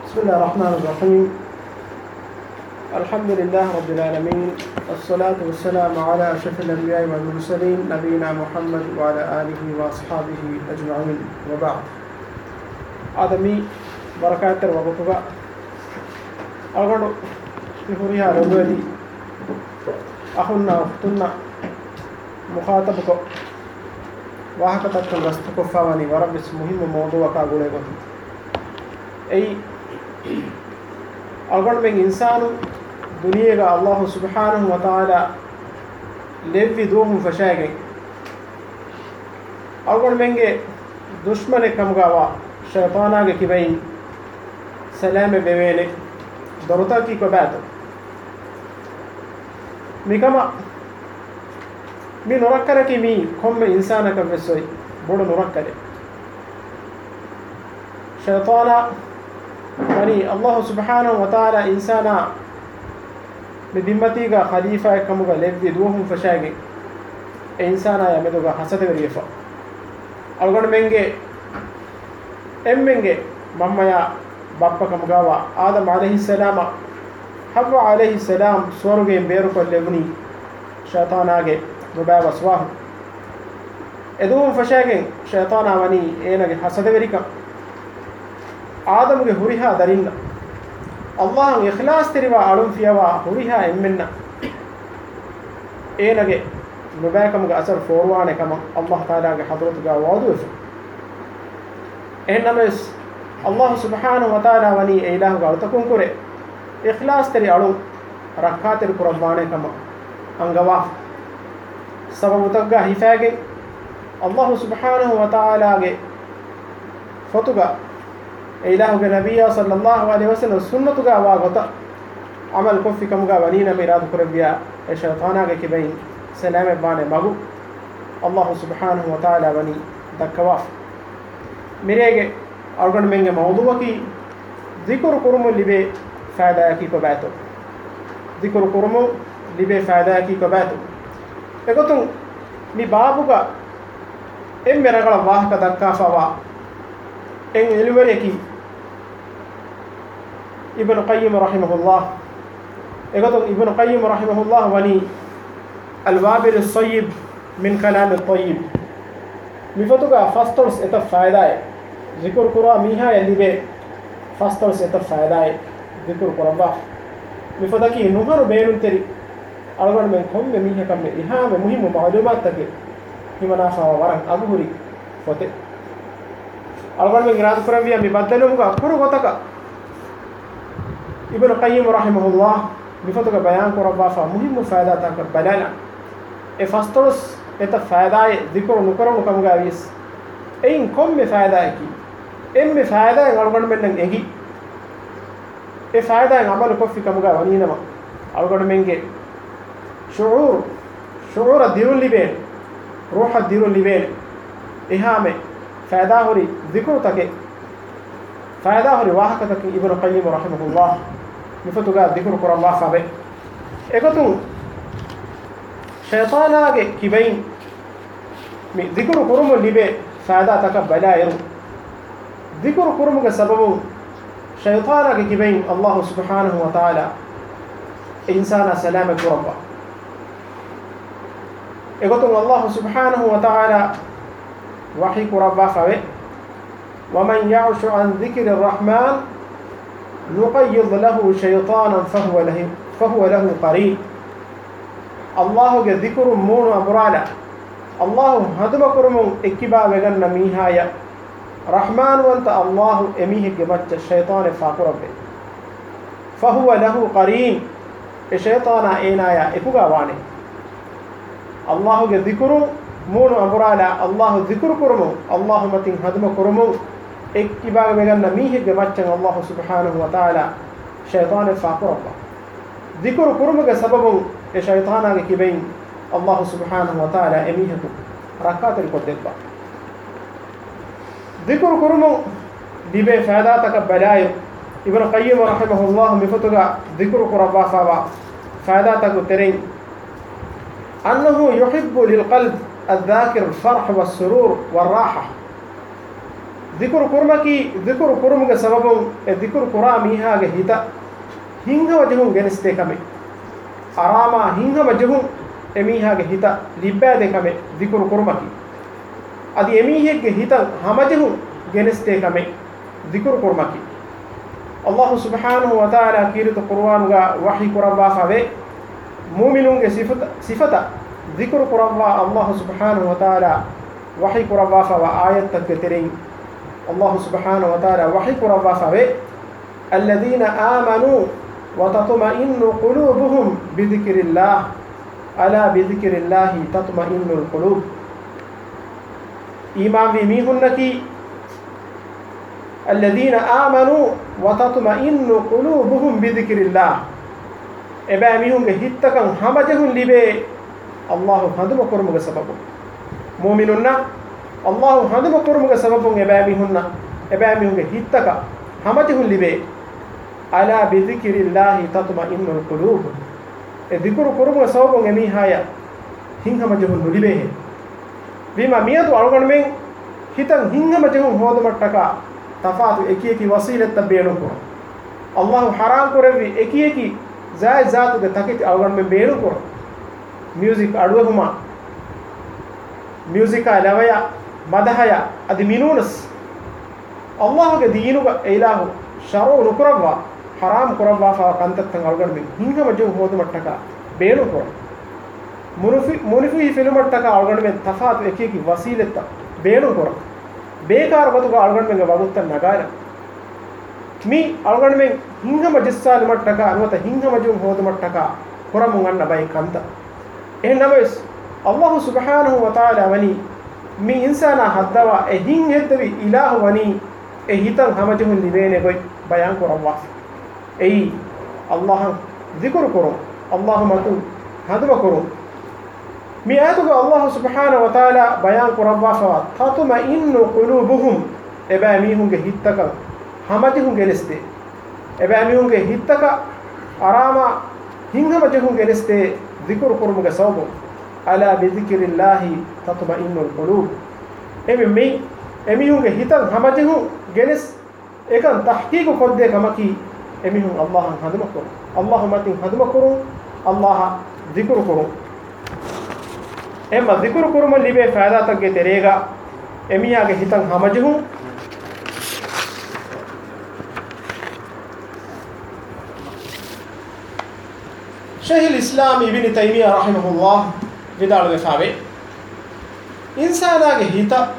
بسم الله الرحمن الرحيم. الحمد لله رب العالمين، والصلاة والسلام على أشرف الأنبياء والمرسلين نبينا محمد وعلى آله وأصحابه أجمعين، وبعد. آدمي بركات وقتها أغنو نفريها ربودي أخونا أختنا مخاطبك واحكتك رستك فاوني ورب مهم موضوع كاغولي أي أغن من إنسان دنيا الله سبحانه وتعالى لفي دوهم فشاقين أغن من دشمن كم غوا شيطانا كبين سلام بوينه دروتا كي كباتو ميكما مي نركرك مي كم إنسانك بسوي بودو نركره شيطانا يعني الله سبحانه وتعالى إنسانا بدمتيغا خليفة كمغا لفدي دوهم فشاقين إنسانا يمدوغا حسد وريفا ألغن منغي منغي مما يا بابا كمغاوا آدم عليه السلام حواء عليه السلام سورغين بيركو لبني شيطاناغي مبابا سواه إدوهم فشاقين شيطانا وني إينغي حسد وريكا آدم کے ہریہا درین اللہ اخلاص تریوا علم فیوا ہریہا امنا اے لگے نبیکم کے اثر فوروانے کم اللہ تعالیٰ کے حضرت کا وعدو انمس اللہ سبحانہ وتعالی ونی الہ کا تکون کرے اخلاص تری علم رکھا تر قربانے کم انگوا سبب تگا حفاظ اللہ سبحانہ وتعالی کے فتوگا إله النبي صلى الله عليه وسلم سنة واغتا عمل كفي كم ونينا ميراد كربيا الشيطانا كبين سلام بان مغو الله سبحانه وتعالى وني دكواف ميريغ أرغن منغ موضوع كي ذكر كرم لبي فائدة كي كباتو ذكر كرم لبي فائدة كي كباتو اگتون مي بابوغا مرغل واه كدكافوا الوريكي ابن قيم رحمه الله يقول ابن قيم رحمه الله وني الوابل الصيب من كلام الطيب مفتوغا فاسترس اتا فائدة ذكر قرآن ميها يلي بي فاسترس اتا فائدة ذكر قرآن مفتوكي نهر بينون تري أرغن من كم ميها كم إهام مهم معلومات تكي همنافع ورن أبهري فتي أرغن من غراد قرآن مبدلهم كرو غتك ابن قيم رحمه الله بفتوى بيان قربا فمهم فائدة تاكر بلالا فاسترس اتا فائدة ذكر نكر نكمغاويس اين كم فائدة كي فائدة أرغن من نجي فائدة عمل كفي كمغا ونينما أرغن من شعور الديرون لبين روح الديرون لبين إهامة فائدة هوري ذكر تاكي فائدة هوري واحد تاكي ابن قيم رحمه الله مفتوغا ذكر قرآن الله فابه اگتون شيطانا كبين ذكر قرآن لبه فائدة تاكا بلايرو ذكر قرآن سبب شيطانا كبين الله سبحانه وتعالى إنسان سلامة ربا اگتون الله سبحانه وتعالى وحي قرآن فابه ومن يعش عن ذكر الرحمن نقيض له شيطانا فهو له قرين الله ذكر مون أمرالا الله هدم كرم اكبا وغن ميهايا رحمن وانت الله اميه جمت الشيطان فاقرب فهو له قرين الشيطان اينايا اكوغا واني الله ذكر مون أمرالا الله ذكر كرم الله متين هدم كرم اكبا بغن ميه جمچن الله سبحانه وتعالى شيطان فاقرب ذكر كرمك سبب الشيطان كبين الله سبحانه وتعالى اميه ركعت القدبا ذكر كرم دبي فائداتك بلاي ابن قيم رحمه الله مفتوغا ذكر قربا فابا فائداتك ترين أنه يحب للقلب الذاكر الفرح والسرور والراحة ذكر كرمكي ذكر كرمك سبب ذكر كراميها هيتا hinga wajhun geneste kame arama hinga wajhun emiha ge hita libbade kame dhikru kurmaki adi emihe ge hita hamajhun geneste kame dhikru kurmaki Allah subhanahu wa ta'ala kiritu Qur'an ga wahi kuraba khave mu'minun ge sifata dhikru kuraba Allah subhanahu wa ta'ala wahi kuraba khava ayat tak terin Allah subhanahu wa ta'ala wahi kuraba khave alladhina amanu وتطمئن قلوبهم بذكر الله ألا بذكر الله تطمئن القلوب إيمان بميهنكي الذين آمنوا وتطمئن قلوبهم بذكر الله إبا ميهن هتكن همجهن لبي الله هندم كرمك سبب مؤمنون الله هندم كرمك سبب إبا ميهن هتك همجهن لبي ala bi dhikrillahi tatma'innul qulub dhikru kurum sawbon emi haya hinhama jehun nulibe bima miyatu algonmen hitan hinhama jehun hodumattaka tafatu ekiyeki wasilat tabenu ko Allah haram korevi ekiyeki zai zatu de takiti algonmen beenu ko music aduwehuma music alawaya madahaya adi minunas Allah ge diinuga ilahu sharu nukurwa haram kurabwa fa kantattan algan min hinga majum hodu mattaka beenu ko munifi filumattaka algan men tafat ekeki wasiletta beenu ko bekar watu algan men wagutta nagara mi algan men hinga majissal mattaka anwata hinga majum hodu mattaka kuramun anna bay kanta ehnames Allah subhanahu wa ta'ala wani mi insana haddawa e hin heddawi ilahu wani e hitan hamajum libene goy bayan kurabwa أي الله ذكر كرم الله متو هذا كرم مئاتك الله سبحانه وتعالى بيان كرم وافوا تطمئن قلوبهم إباميهم جهتك همتهم جلسته إباميهم جهتك أراما هنهم جهم جلسته ذكر كرم جسوب ألا بذكر الله تطمئن القلوب أميهم جهتك همتهم جلس إكان تحقيق قدة كمكي emihun Allah haduma kuru Allah matin haduma kuru Allah dhikru kuru emma dhikru kuru man libe faida tagge terega emiya ge hitan hamajhu Shaykh al-Islam Ibn Taymiyyah rahimahullah vidal vefawe insana ge hita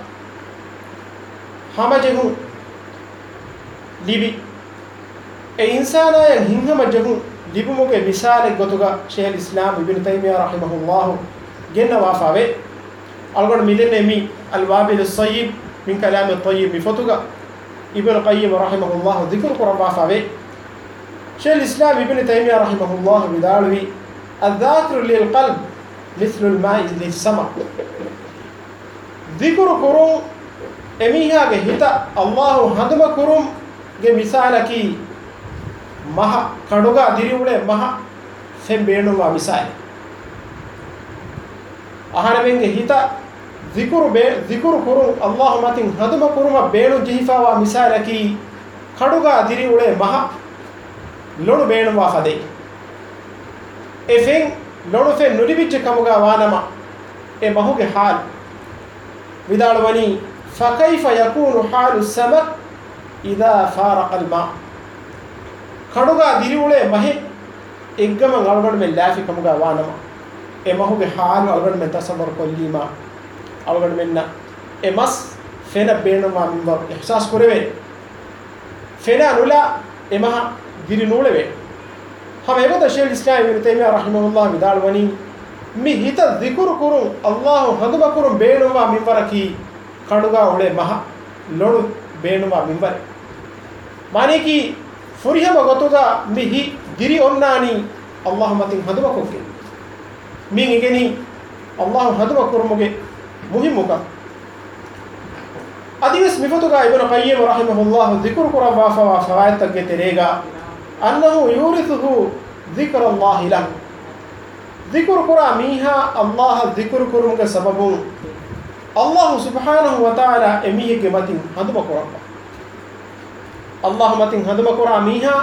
hamajhu libi e insana yan hinhama jehun libumuge misale gotuga Shaykh al-Islam Ibn Taymiyyah rahimahullah genna wafawe algon milene mi al-wabil as-sayyib min kalam at-tayyib fotuga Ibn Qayyim rahimahullah dhikr quran wafawe Shaykh al-Islam Ibn Taymiyyah rahimahullah bidalwi al-dhakir lil-qalb مثل الماء للسماء ذكر كرم emiha ge hita Allah handuma kurum ge misalaki maha kaduga diriwule maha fembenuwa misal ahana menge hita zikru kurum Allah matin handuma kuruma beenu jihifawa misalaki kaduga diriwule maha lonu beenuwa fade efen lonu fe nudibicce kamuga wanama e mahuge hal vidalwani فكيف يكون حال السمك إذا فارق الماء كدوغا ديرولے مہے اگم غلغل میں لافی کمگا وانما اے مہو کے حال غلغل میں تصور کلیما غلغل میں نہ اے مس فینا بینما منبر احساس کرے فینا نولا اے مہا دیری نولے وے ہم ایبو شیخ الاسلام ابن تیمیہ رحمہ اللہ بدال ونی می ہتا ذکر کروں اللہ حدب کروں بینما منبر کی kaduga ule maha lodu beenuma minbare mane ki furihama gotuga mihi diri onnani Allah matin haduma kokke min igeni Allah haduma kurmuge muhimmuka adiwes mifatuga Ibn Qayyim rahimahullah dhikr qura wa fawaid tagge terega annahu yurithu dhikr Allah lahu dhikr qura miha Allah dhikr kurmuge sababu الله سبحانه وتعالى إميه جمتين هذا بقرآن الله متين هذا بقرآن ميها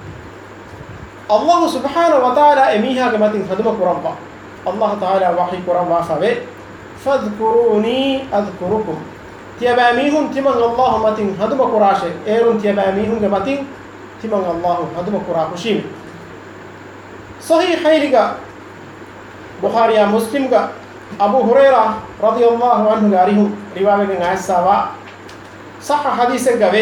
الله سبحانه وتعالى إميها جمتين هذا بقرآن الله تعالى وحي قرآن وافبه فاذكروني أذكركم تياباميهم تمن الله متين هذا بقرآن إيرون تياباميهم جمتين تمن الله هذا بقرآن شيم صحيح حيلك بخاري مسلم أبو هريرة رضي الله عنه قارئهم رواية عائشة صح حديث قبل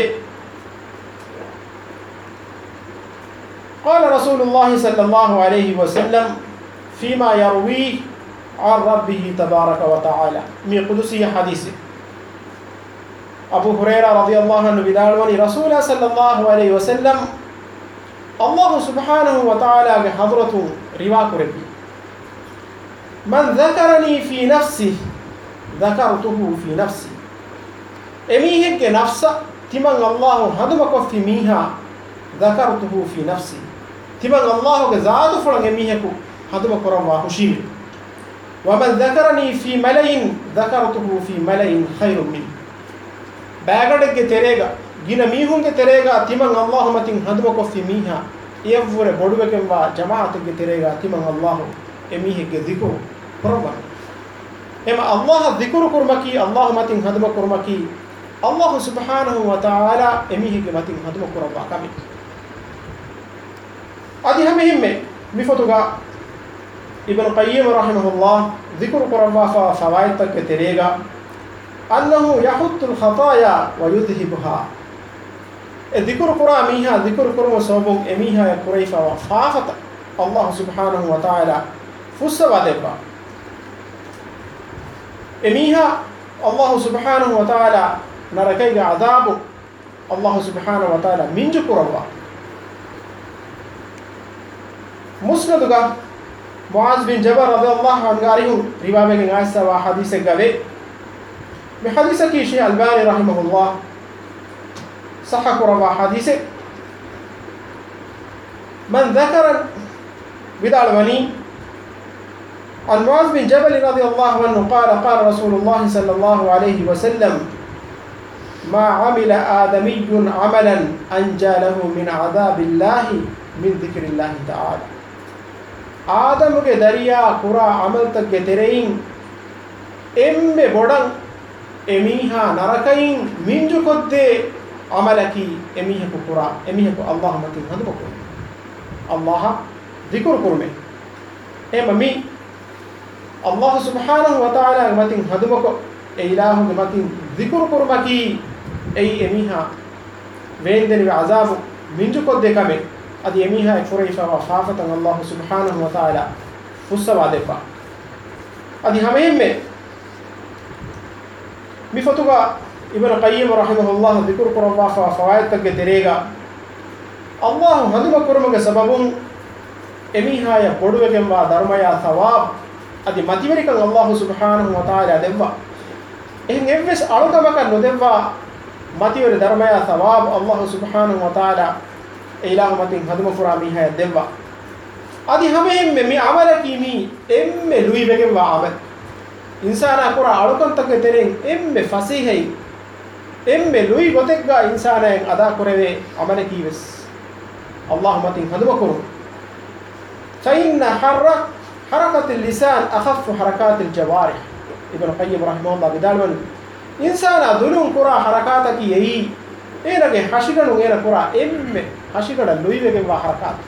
قال رسول الله صلى الله عليه وسلم فيما يرويه عن ربه تبارك وتعالى من قدسي حديث أبو هريرة رضي الله عنه بدالوني رسول صلى الله عليه وسلم الله سبحانه وتعالى بحضرة رواك ربي من ذكرني في نفسه ذكرته في نفسي إميهك نفسه تمن الله هدمك في ميها ذكرته في نفسي تمن الله ذات فرن إميهك هدمك رماه شيم ومن ذكرني في ملئ ذكرته في ملئ خير منه باغدك تريغا جينا ميهونك تريغا تمن الله متين هدمك في ميها يفور بودوكم وا جماعتك تريغا تمن الله إميهك ذكر قربان اما الله ذكر كرمكي الله متين هدم كرمكي الله سبحانه وتعالى اميه متين هدم كربا كامي ادي همهم مفتوغا ابن القيم رحمه الله ذكر قربا فوائد كتريغا انه يحط الخطايا ويذهبها الذكر قراميها ذكر كرم صوبون اميها قريفا وفافت الله سبحانه وتعالى فسوا دبا إميها الله سبحانه وتعالى نركيك عذاب الله سبحانه وتعالى من جكر الله مسندك معاذ بن جبل رضي الله عنه قارئ رواية عائشة وحديث قبل بحديث كيشي الباني رحمه الله صحح ربا حديث من ذكر بدال وني عن معاذ بن جبل رضي الله عنه قال قال رسول الله صلى الله عليه وسلم ما عمل آدمي عملا أنجى له من عذاب الله من ذكر الله تعالى آدم کے دریا قرا عمل تک ترين ام بودن اميها نركين منجو قد عملكي اميها قرا اميها الله متين هذا الله ذكر كرمه امي الله سبحانه وتعالى متين هدمك إله متين ذكر كرمكي أي أميها ويندني عذاب من جو قد كمه أدي أميها فريفا وخافة الله سبحانه وتعالى فسوا دفا أدي همهم مفتوى ابن القيم رحمه الله ذكر كرم فوائد تقدريغا الله هدمك كرمك سبب أميها يبدو كم ودرميا ثواب أدي ماتيريكا الله سبحانه وتعالى دفا إن إفس أركبك ندفا ماتيور درميا ثواب الله سبحانه وتعالى إله متين هدم فراميها دفا أدي همهم مي عملك مي إم لوي بكم وعمل إنسان أقرأ أركم تكترين إم فصيحي إم لوي بتكع إنسان أدا كره عملك بس الله متين هدم كرم فإن حركة اللسان أخف حركات الجوارح ابن القيم رحمه الله بدالون إنسان دلون كرا حركاتك يهي إيه لك حشيكنا إيه كرا إم حشيكنا لوي بكم حركات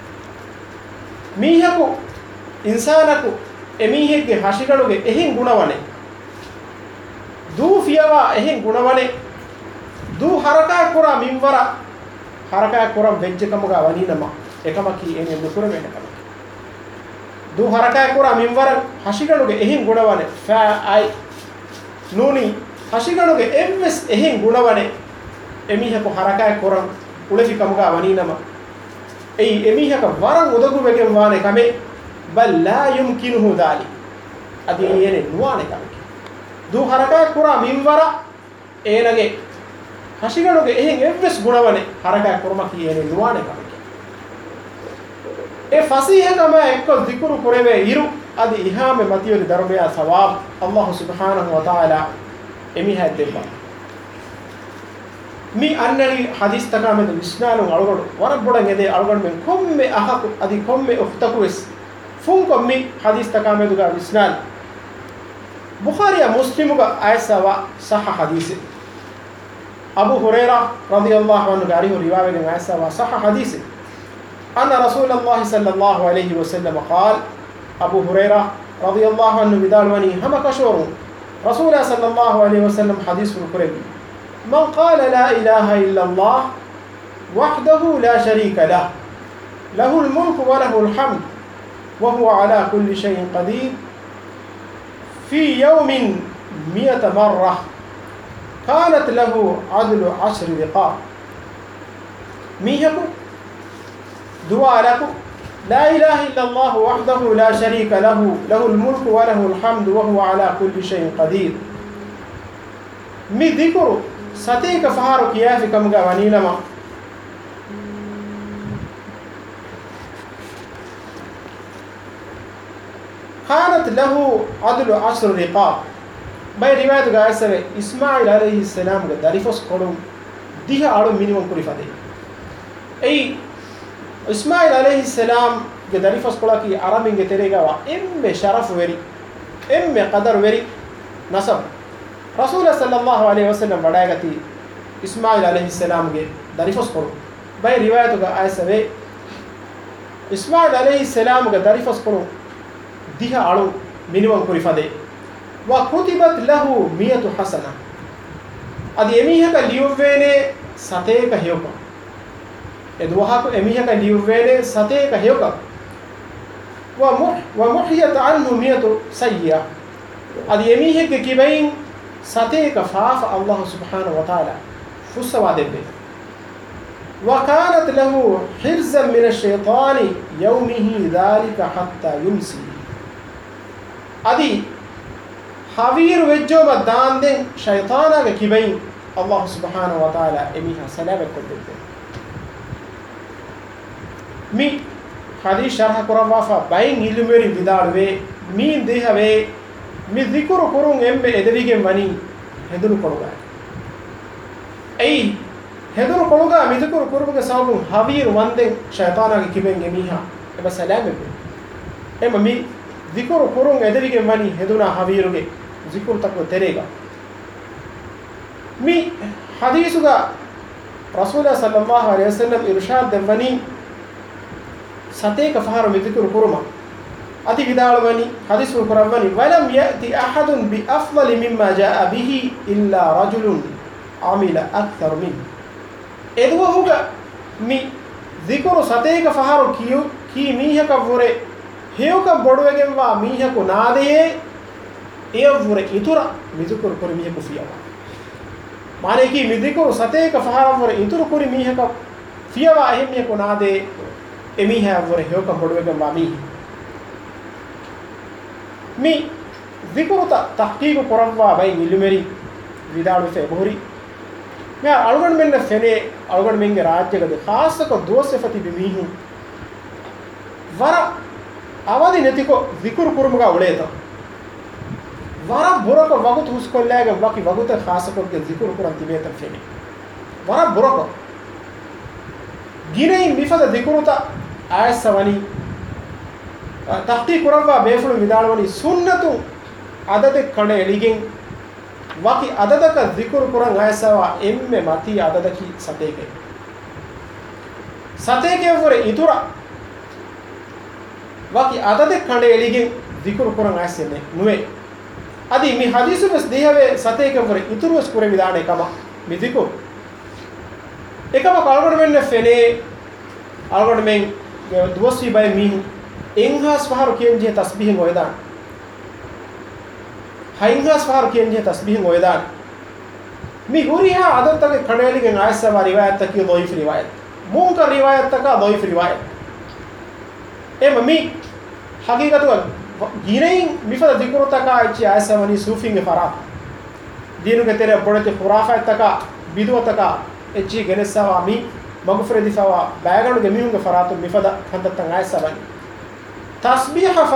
ميهكو إنسانكو එමීහෙක්ගේ හෂිකණුගේ එහෙන් ගුණවනේ දූ ෆියවා එහෙන් ගුණවනේ දූ හරකා කුරා මින්වර හරකා කුරා වෙච්චකමගා වනිනම එකම කී එනේ නුකුර වෙනකම දූ හරකා කුරා මින්වර හෂිකණුගේ එහෙන් ගුණවනේ ෆා අයි නූනි හෂිකණුගේ එම්ස් එහෙන් ගුණවනේ එමීහක හරකා කුරා උලෙෆිකමගා වනිනම එයි එමීහක වරන් උදගු වෙකම් වානේ කමේ بل لا يمكنه ذلك أدي يعني نوانه كامك دو حركة كورا مينورا إينغه هشيكانوge එහෙන් එවස් ගුණවනේ حركة كورما කියන්නේ نوانه كامك ඒ ෆසීහකම එක්ක දිකුරු කරවේ ඉරු adi ihame matiyori darmiya thawab Allah subhanahu wa ta'ala emiha debba mi annari hadis taka med visnalun algodu warabbodan ede algodu men komme ahaku adi komme ukhtaku es funko mi hadis taka meduga visnal bukhari ya muslimu ga aisawa sahha hadis abu hurairah radhiyallahu anhu gari riwayat gen aisawa sahha hadis anna rasulullah sallallahu alaihi wasallam qala abu hurairah radhiyallahu anhu bidalwani hama kashuru rasulullah sallallahu alaihi wasallam hadis kurbi من قال لا إله إلا الله وحده لا شريك له له الملك وله الحمد وهو على كل شيء قدير في يوم 100 مرة كانت له عدل 10 رقاب ميهكو دعاء لكو لا إله إلا الله وحده لا شريك له له الملك وله الحمد وهو على كل شيء قدير مي ذكر ستيك فهارو كيافي كمغا ونينما كانت له عدل 10 رقاب باي رواية غايسة إسماعيل عليه السلام داريفوس قولون ديها عدو مينيمم كوري فدي أي إسماعيل عليه السلام داريفوس قولا كي عرامين تريغا وإم شرف وري إم قدر وري نصب رسول صلى الله عليه وسلم بدايغتي إسماعيل عليه السلام ಗೆ ದರಿಫಸ್ ಕೊಡು ಬೈ ರಿವಾಯತ್ ಗ ಆಯಸವೆ ಇಸ್ಮಾಯಿಲ್ عليه السلام ಗೆ ದರಿಫಸ್ ಕೊಡು ದಿಹ ಆಳು ಮಿನಿಮಮ್ ಕುರಿಫದೆ ವ ಕುತಿಬತ್ ಲಹು 100 ಹಸನ ಅದಿ ಎಮಿಹಕ ಲಿಯುವೇನೆ ಸತೇಕ ಹೇಕ ಎದುವಹಕ ಎಮಿಹಕ ಲಿಯುವೇನೆ ಸತೇಕ ಹೇಕ ವ ಮುಹಿಯತ್ ಅನ್ಹು 100 ಸಯ್ಯ ಅದಿ ಎಮಿಹಕ ಕಿಬೈನ್ ساتيك فاف الله سبحانه وتعالى فسوا دبه وكانت له حرزا من الشيطان يومه ذلك حتى يمسي ادي حوير وجو بدان دين شيطانا كيبين الله سبحانه وتعالى اميها سلامه كدبه مي حديث شرح قرافا باين علمري بدالوي مين دهوي mi dhikru kurun emme edevige mani hedunu koluga ei hedunu koluga mi dhikru kuruga sabun havir wanden shaytana ge kiben emiha eba salame ema mi dhikru kurun edevige mani heduna haviruge dhikru takko terega mi hadisuga rasulullah sallallahu alaihi wasallam irshad devani sateka faharu mi dhikru kuruma أتي بدالوني حديث القرآن ولم يأتي أحد بأفضل مما جاء به إلا رجل عمل أكثر منه إذا هو مي ذكر ستيك فهارو كيو كي ميها كفورة هيو كبردوغن وا ميها كنادي إيفورة إتورا مذكر كوري ميها كفيا معنى كي مذكر ستيك فهارو فورة إتورا كوري ميها كفيا وا أهم ميها كنادي إميها فورة هيو كبردوغن وا ميها مي ذكر تحقيق قرآن باي نيلمري vidaalu fe bohri me algon men fene algon men ge rajya gade khasa ko dose fati bimihu vara avadi netiko zikr kurumuga uleta vara burako wagut huskollaga waki waguta khasa ko ge zikr kuran tibeta fene vara burako ginei mifada zikruta ayasawani tahqiq kurawwa befulu vidalwani sunnatu adade kane eligen waki adadaka zikr kuran ayasawa emme mati adadaki sateke vore itura waki adade kane eligen zikr kuran ayasene nuwe adi mi hadisu bes dehave sateke vore ituru bes kure vidane kama mi zikr ekama kalgon menne fene algon men duwasi bay mi enghas faharu kiyenje tasbih ngoedan hainghas faharu kiyenje tasbih ngoedan mi guriha adatage khanelige aysa wa riwayat taki dhaif riwayat munkar riwayat taka dhaif riwayat mi haqiqatu ginein mifada dhikru taka aichi aysa wani sufin ge farat dinu ge tere bodati khurafa taka bidu taka echi genesawa mi magfure difawa baganu ge mihunge faratu mifada khandatan aysa wani tasbih fati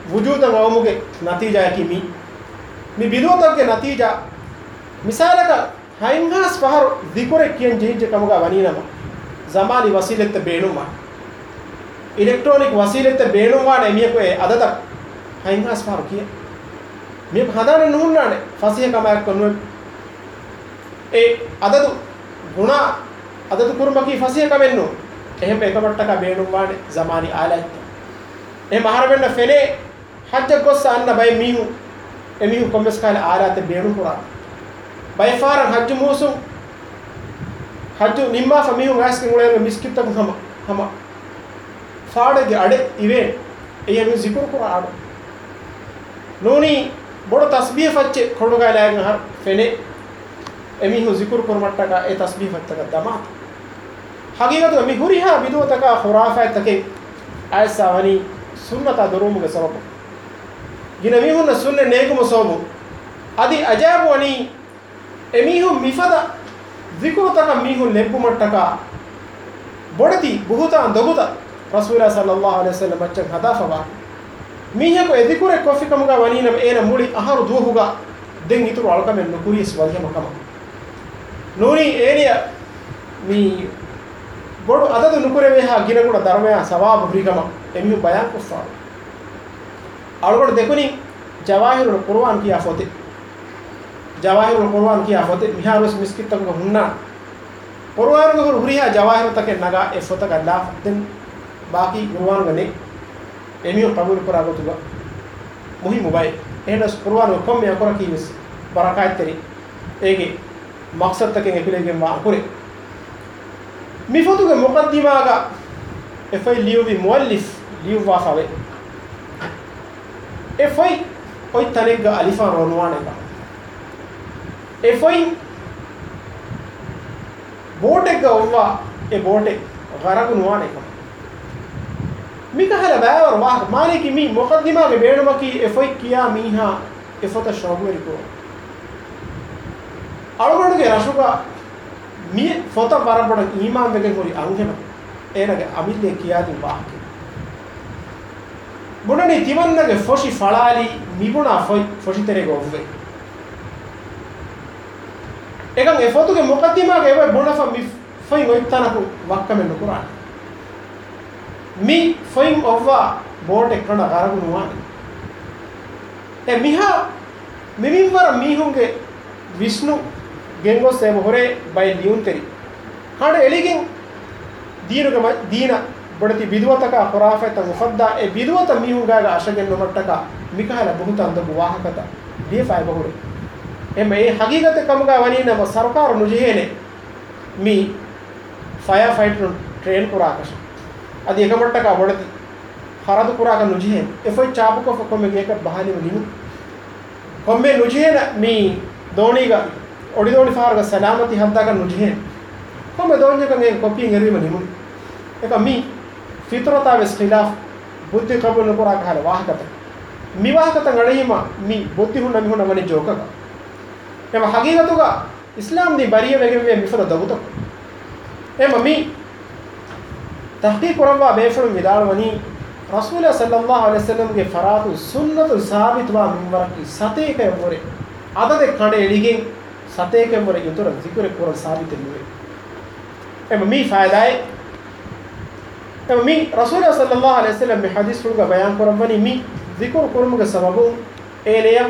वजूद गौमुगे नतीजा की मी बिदुवत के नतीजा मिसाल का हाइंगास पहर जिक्र कियन जेज कमगा वनीनम ज़मानी वसीलत बेनुमा इलेक्ट्रॉनिक वसीलत बेनुमा ने मिय को अदद हाइंगास पहर किया मिय हदाने नूना ने फसिह कमा कनु ए अदद गुणा अदद कुर्म की फसिह कमेन्नु එහෙම එකමට්ටක බේනුම්වානේ zamaani ආලයිත් එහෙම හරවෙන්න ෆෙනේ හජ්ජ ගොස්ස අන්න බයි මිහු එමිහු කොම්බස් කාල ආලාත බේනු පුරා බයි ෆාරන් හජ්ජ මූසු හජ්ජ නිම්මා ෆමිහු ගාස්කි මුලේ මිස්කිට්ටක හම ෆාඩගේ අඩ ඉවේ එයම zikr පුරා ආඩ නෝනි බොඩ තස්බීහ ෆච්චේ කොඩු ගාලාගෙන හර ෆෙනේ එමිහු zikr පුරමට්ටක ඒ තස්බීහ ෆත්තක දමා हकीकत में हुरिहा बिदुवतका खुराफा तके ऐसा वनी सुन्नता दरूम के सबब गिनमी हुन सुन्ने नेगुम सोबु अदि अजाब वनी एमीहु मिफदा जिक्रुतका मीहु लेब्बुमट्टका बोडती बहुता दगुता रसूलुल्लाह सल्लल्लाहु अलैहि वसल्लम बच्चन हदाफवा मीह को एदिकुरे कोफिकमुगा वनीनम एना मुड़ी अहारु दुहुगा दें इतुरु अलकमेन नुकुरिस वल्हमकम नूनी एरिया मी बोडो अदद नुकुरे वेहा गिनगुड धर्मया सवाब हुरिगम एमिहु बयान कुफा अलगोड देखुनी जवाहिरुल कुरान की आफते जवाहिरुल कुरान की आफते मिहारुस मिस्कित तक हुन्ना कुरान को हुरिया जवाहिर तक नगा ए फतक अल्लाह दिन बाकी कुरान गने एमिहु कबूल करा गोतुगा मुहि मोबाइल एडस कुरान को कम या करा कीस बरकात तरी एगे मकसद तक एपिलेगे मा कुरे मिफतु के मुकद्दिमा का एफई लियुवी मुअल्लिफ लियु वाफावे एफई ओई तनेगा अलिफा रोनवाने का एफई बोटे का उवा ए बोटे गरग नुवाने का मी कहला बावर वाह माने कि मी मुकद्दिमा के बेणुमा की एफई किया मीहा एफता शौगुरी को अलगोड के रशुका मी फोता बारबड़ ईमान में कोई अंगेन एनगे अमिले किया दी बाके बुननी तिवन्नगे फोशी फळाली मिबुना फोशी तेरे गोवे एकं ए फोतो के मुकद्दिमा के वे बुनफा मी फई गोइतना को वक्का में कुरान मी फई ओवा बोट एकण गारगु नुवानी ए मिहा मिमिवर मीहुंगे विष्णु गेंगो से होरे बाय लियून तेरी हाडे एलिगिंग दीनुगे दीना बड़ती बिदुवतका खुराफे त मुफद्दा ए बिदुवत मीहुगा अशगेन नमट्टका मिकाला बहुत अंद वाहकता दे फाय बहुरे ए मे हकीकत कमगा वनी न सरकार नुजेने मी फायर फाइटर ट्रेन पुराकश अदि एकमट्टका बड़ती हरद पुराक नुजेन एफय चाबुको फकोमे गेक बहाली निमु कोम्मे नुजेन मी दोणीगा ओडिदोडी फारग सलामती हद्दागा नुजेन कोमे दोंजे कंगे कॉपी ngeri निमु eka mi fitrata ves khilaf buddhi qabul nukura khala wahakata mi wahakata ngadima mi buddhi hunna mi hunna mani jokaka ema hagigatuga islam di bariya vege mi fara daguta ema mi tahqiq qurwa befulu midal wani rasulullah sallallahu alaihi wasallam ge faratu sunnatu sabit wa minbar ki sate ke bore adade khande eligin sate ke bore yutura zikre quran sabit niwe ema mi faydai तो मी रसूल सल्लल्लाहु अलैहि वसल्लम में हदीस का बयान करबनी मी जिक्र करम के सबब एलिया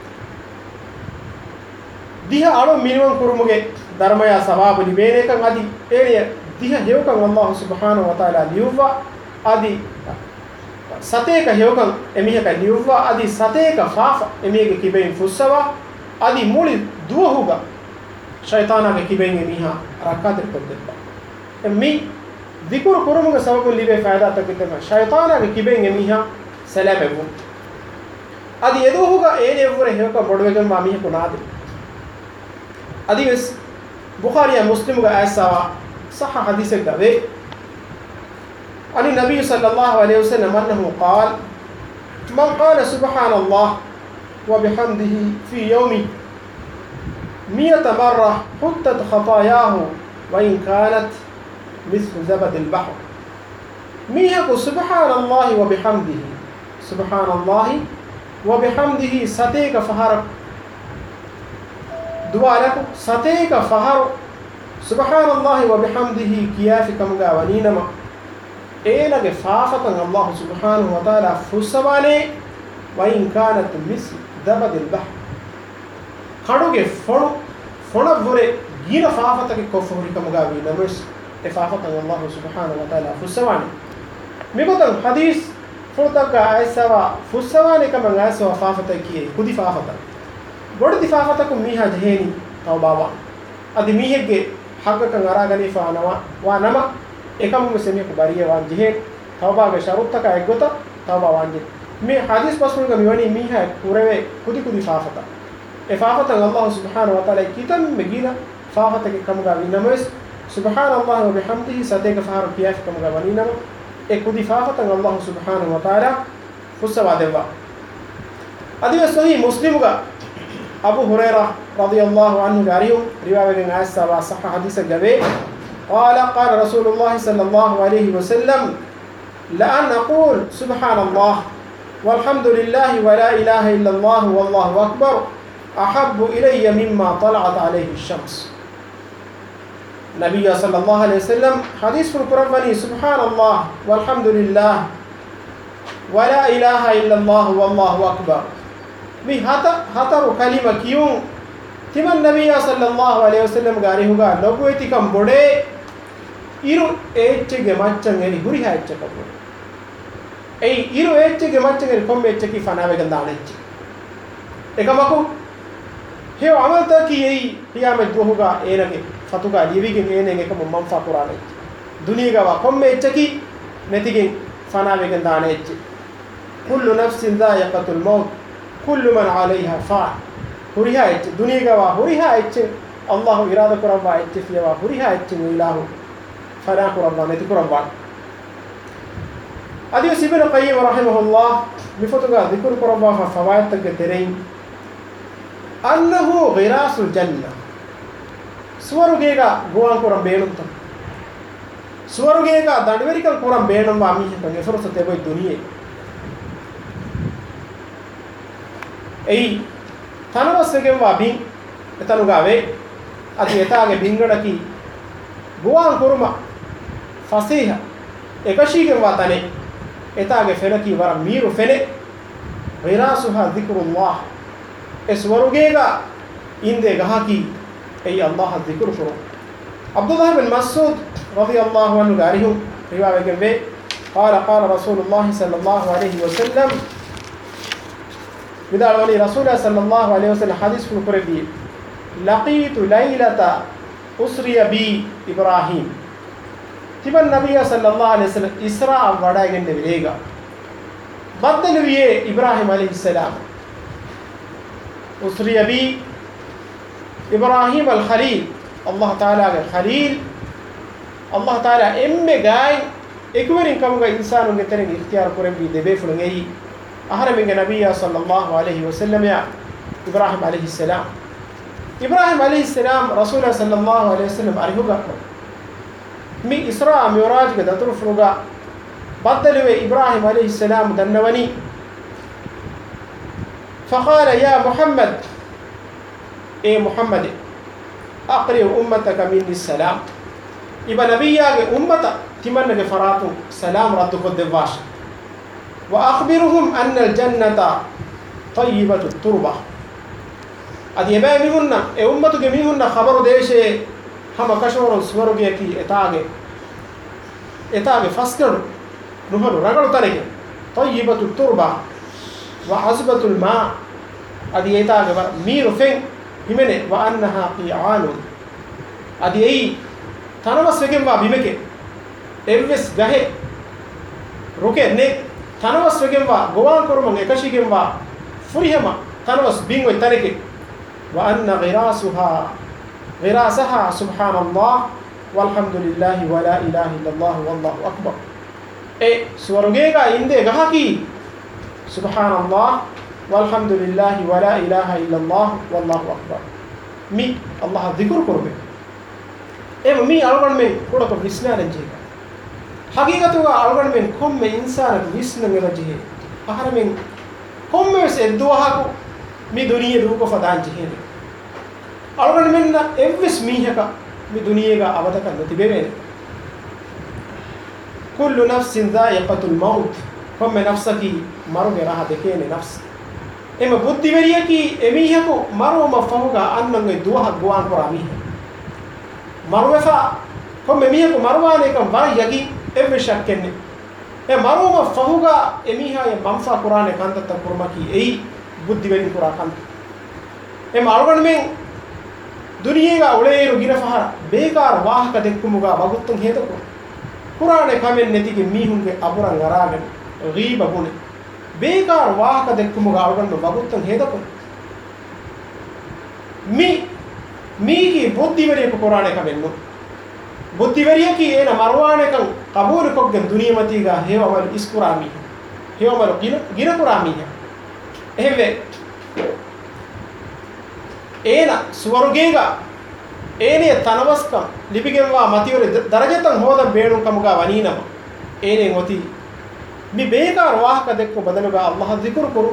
दिहा आलो मिनिमम करमुगे धर्मया सवाब लिबेने का आदि एलिया दिहा हेव का अल्लाह सुब्हानहु व तआला लियुवा आदि सते का हेव का एमिह का लियुवा आदि सते का फाफ एमिह के किबेन फुसवा आदि मूली दुआ होगा शैताना के किबेन एमिह रकात कर देता मी जिक्र करूँ के सबब लिबे फायदा तक कितना शैतान के किबेंगे मिहा सलाम है वो अदि यदो होगा एने वरे है का बड़वेगन मामी को ना दे अदि इस बुखारी या मुस्लिम का ऐसा सह हदीस का वे अली नबी सल्लल्लाहु अलैहि वसल्लम अन्हु قال من قال سبحان الله وبحمده في يوم 100 مرة حطت خطاياه وإن كانت مثل زبد البحر ميهك سبحان الله وبحمده subhanallahi wa bihamdihi sateka fahar dualaku sateka fahar subhanallahi wa bihamdihi kiyafi kamga waninama elage faafatan Allah subhanahu wa ta'ala fusabane wa in kanat mis dabadil bahr kaduge fona vore gina faafatake kofuri kamga winamas e faafatan Allah subhanahu wa ta'ala fusabane migotan hadith furtaga aisawa fusabane kamga aisawa faafatake kudi faafata godi faafataku miha jeheni tawbaba adi mihege haggakan aragani faanawa wa nama ekam musemi ku bariye wan jehe tawba ge sharuttaka eggota tawba wanje me hadis pasul ga miwani miha kurave kudi faafata e faafata Allah subhanahu wa ta'ala kitam megina faafata ke kamga winamas subhanallahi wa bihamdihi sateka fahar piyaf kamga waninama e kudi faafata Allah subhanahu wa ta'ala fusawa deva adiya sahih muslim ga abu hurairah radhiyallahu anhu gariyo riwayat ga asa wa sahih hadis gabe قال رسول الله صلى الله عليه وسلم لأن أقول سبحان الله والحمد لله ولا إله إلا الله والله أكبر أحب إلي مما طلعت عليه الشمس النبي صلى الله عليه وسلم حديث في القرآن سبحان الله والحمد لله ولا إله إلا الله والله أكبر مي هتر كلمة كيون تم النبي صلى الله عليه وسلم قارئ هو لغويتي كم بودي iru echege maccangeri huri haicce kabul ei iru echege maccangeri komme echeki fanawe gandanecce ekamaku he amal ta ki ei qiyamet duhuga enage fatuga liwigen enen ekam manfa qur'ane duniga wa komme echeki netigen fanawe gandanecce kullu nafsin dha'iqatul maut kullu man 'alayha fa'il huri haicce duniga wa huri haicce Allah irada qur'an ecce fiwa huri haicce ilahu فلا قربان نتي قربان ادي ابن القيم رحمه الله بفتوى ذكر قربان فوائد تكترين انه غراس الجنه سورغيغا غوان قران بينت سورغيغا دانويريكل قران بينم وامي هتن فرصته بي دنيا اي تنوسگem وابين etanugawe adi etaage bingada ki غوان قرما فصيحة إكشيء كواتني إتاعه فنكي ورا ميرو فني غراسها ذكر الله إسوارجيغا إن ده غاكي أي الله ذكر كرو عبد الله بن مسعود رضي الله عنه قارئه رواية جنبه قال رسول الله صلى الله عليه وسلم بدال ولي رسول الله صلى الله عليه وسلم حديث في القرآن لقيت ليلة أسري بي إبراهيم تبا النبي صلى الله عليه وسلم إسراء وڑائیں نبیگا بدل ہوئے إبراهيم عليه السلام أسري بي إبراهيم الخليل الله تعالى الخليل الله تعالى إمّي غاي إكوين كمغا إنسان نترين اختيار قرن بي دبي فلنغي أهرم النبي صلى الله عليه وسلم يا إبراهيم عليه السلام إبراهيم عليه السلام رسول الله صلى الله عليه وسلم أرهوغا مي إسراء ميراج قد أطرفنوغا بدلوا إبراهيم عليه السلام دنوني فقال يا محمد إيه محمد أقرئ أمتك مني السلام إبا نبيك أمتا تمنى فراتو سلام رتك الدواش وأخبرهم أن الجنة طيبة التربة adi ebe mihunna e ummatuge mihunna khabaru deshe hama kashoro swaruge ki etage faskadu nuhadu ragalu tareke tayyibatu turba wa azbatu alma adi etage miru fen himene wa annaha qi'anun adi ei tanamas wegen wa bimeke evves gahe roke ne tanamas wegen wa gowan koruma ekashigen wa furihama tanamas bingo tareke وأن غراسها سبحان الله والحمد لله ولا إله إلا الله والله أكبر إيه سورجيغا إندي غاكي سبحان الله والحمد لله ولا إله إلا الله والله أكبر مي الله ذكر كربه إيه مي ألغن من كودا كفيسنا نجيغا حقيقة ألغن من كم إنسان كفيسنا نجيه aharamen kommes edduwahaku mi duniye duko fadanchi hene algon menna evvis mihaka mi duniyega avadaka notibevene kullu nafsin dha'iqatul maut komme nafsaki maruge raha dekene nafs ema buddhi veriyaki emihaku maruma fahuga annange duwaha guwan korami maruwefa komme mihaku marwane kam var yagi evve shakkenne e maruma fahuga emiha e mamfa qur'ane kantata kurmaki ei buddhi veri qura kant ema algon men duniyega uleeru gira fahara bekar wahaka dekkumuga waguttun hedako qur'ane kamen netige mihunge aburan garagen ghiba bune bekar wahaka dekkumuga algon waguttun hedako mi ki buddhi veri qur'ane kamen no buddhi veri ki ena marwane kan qabul kokgen duniyamatiga hewa wal iskurami hewa wal gira qur'ami ehve ena suwarugega ene tanavaskam lipigenwa matiore darajatan hoda beenu kamuga waninama ene ngoti mi bekar wahaka dekko badaluga allah zikr kuru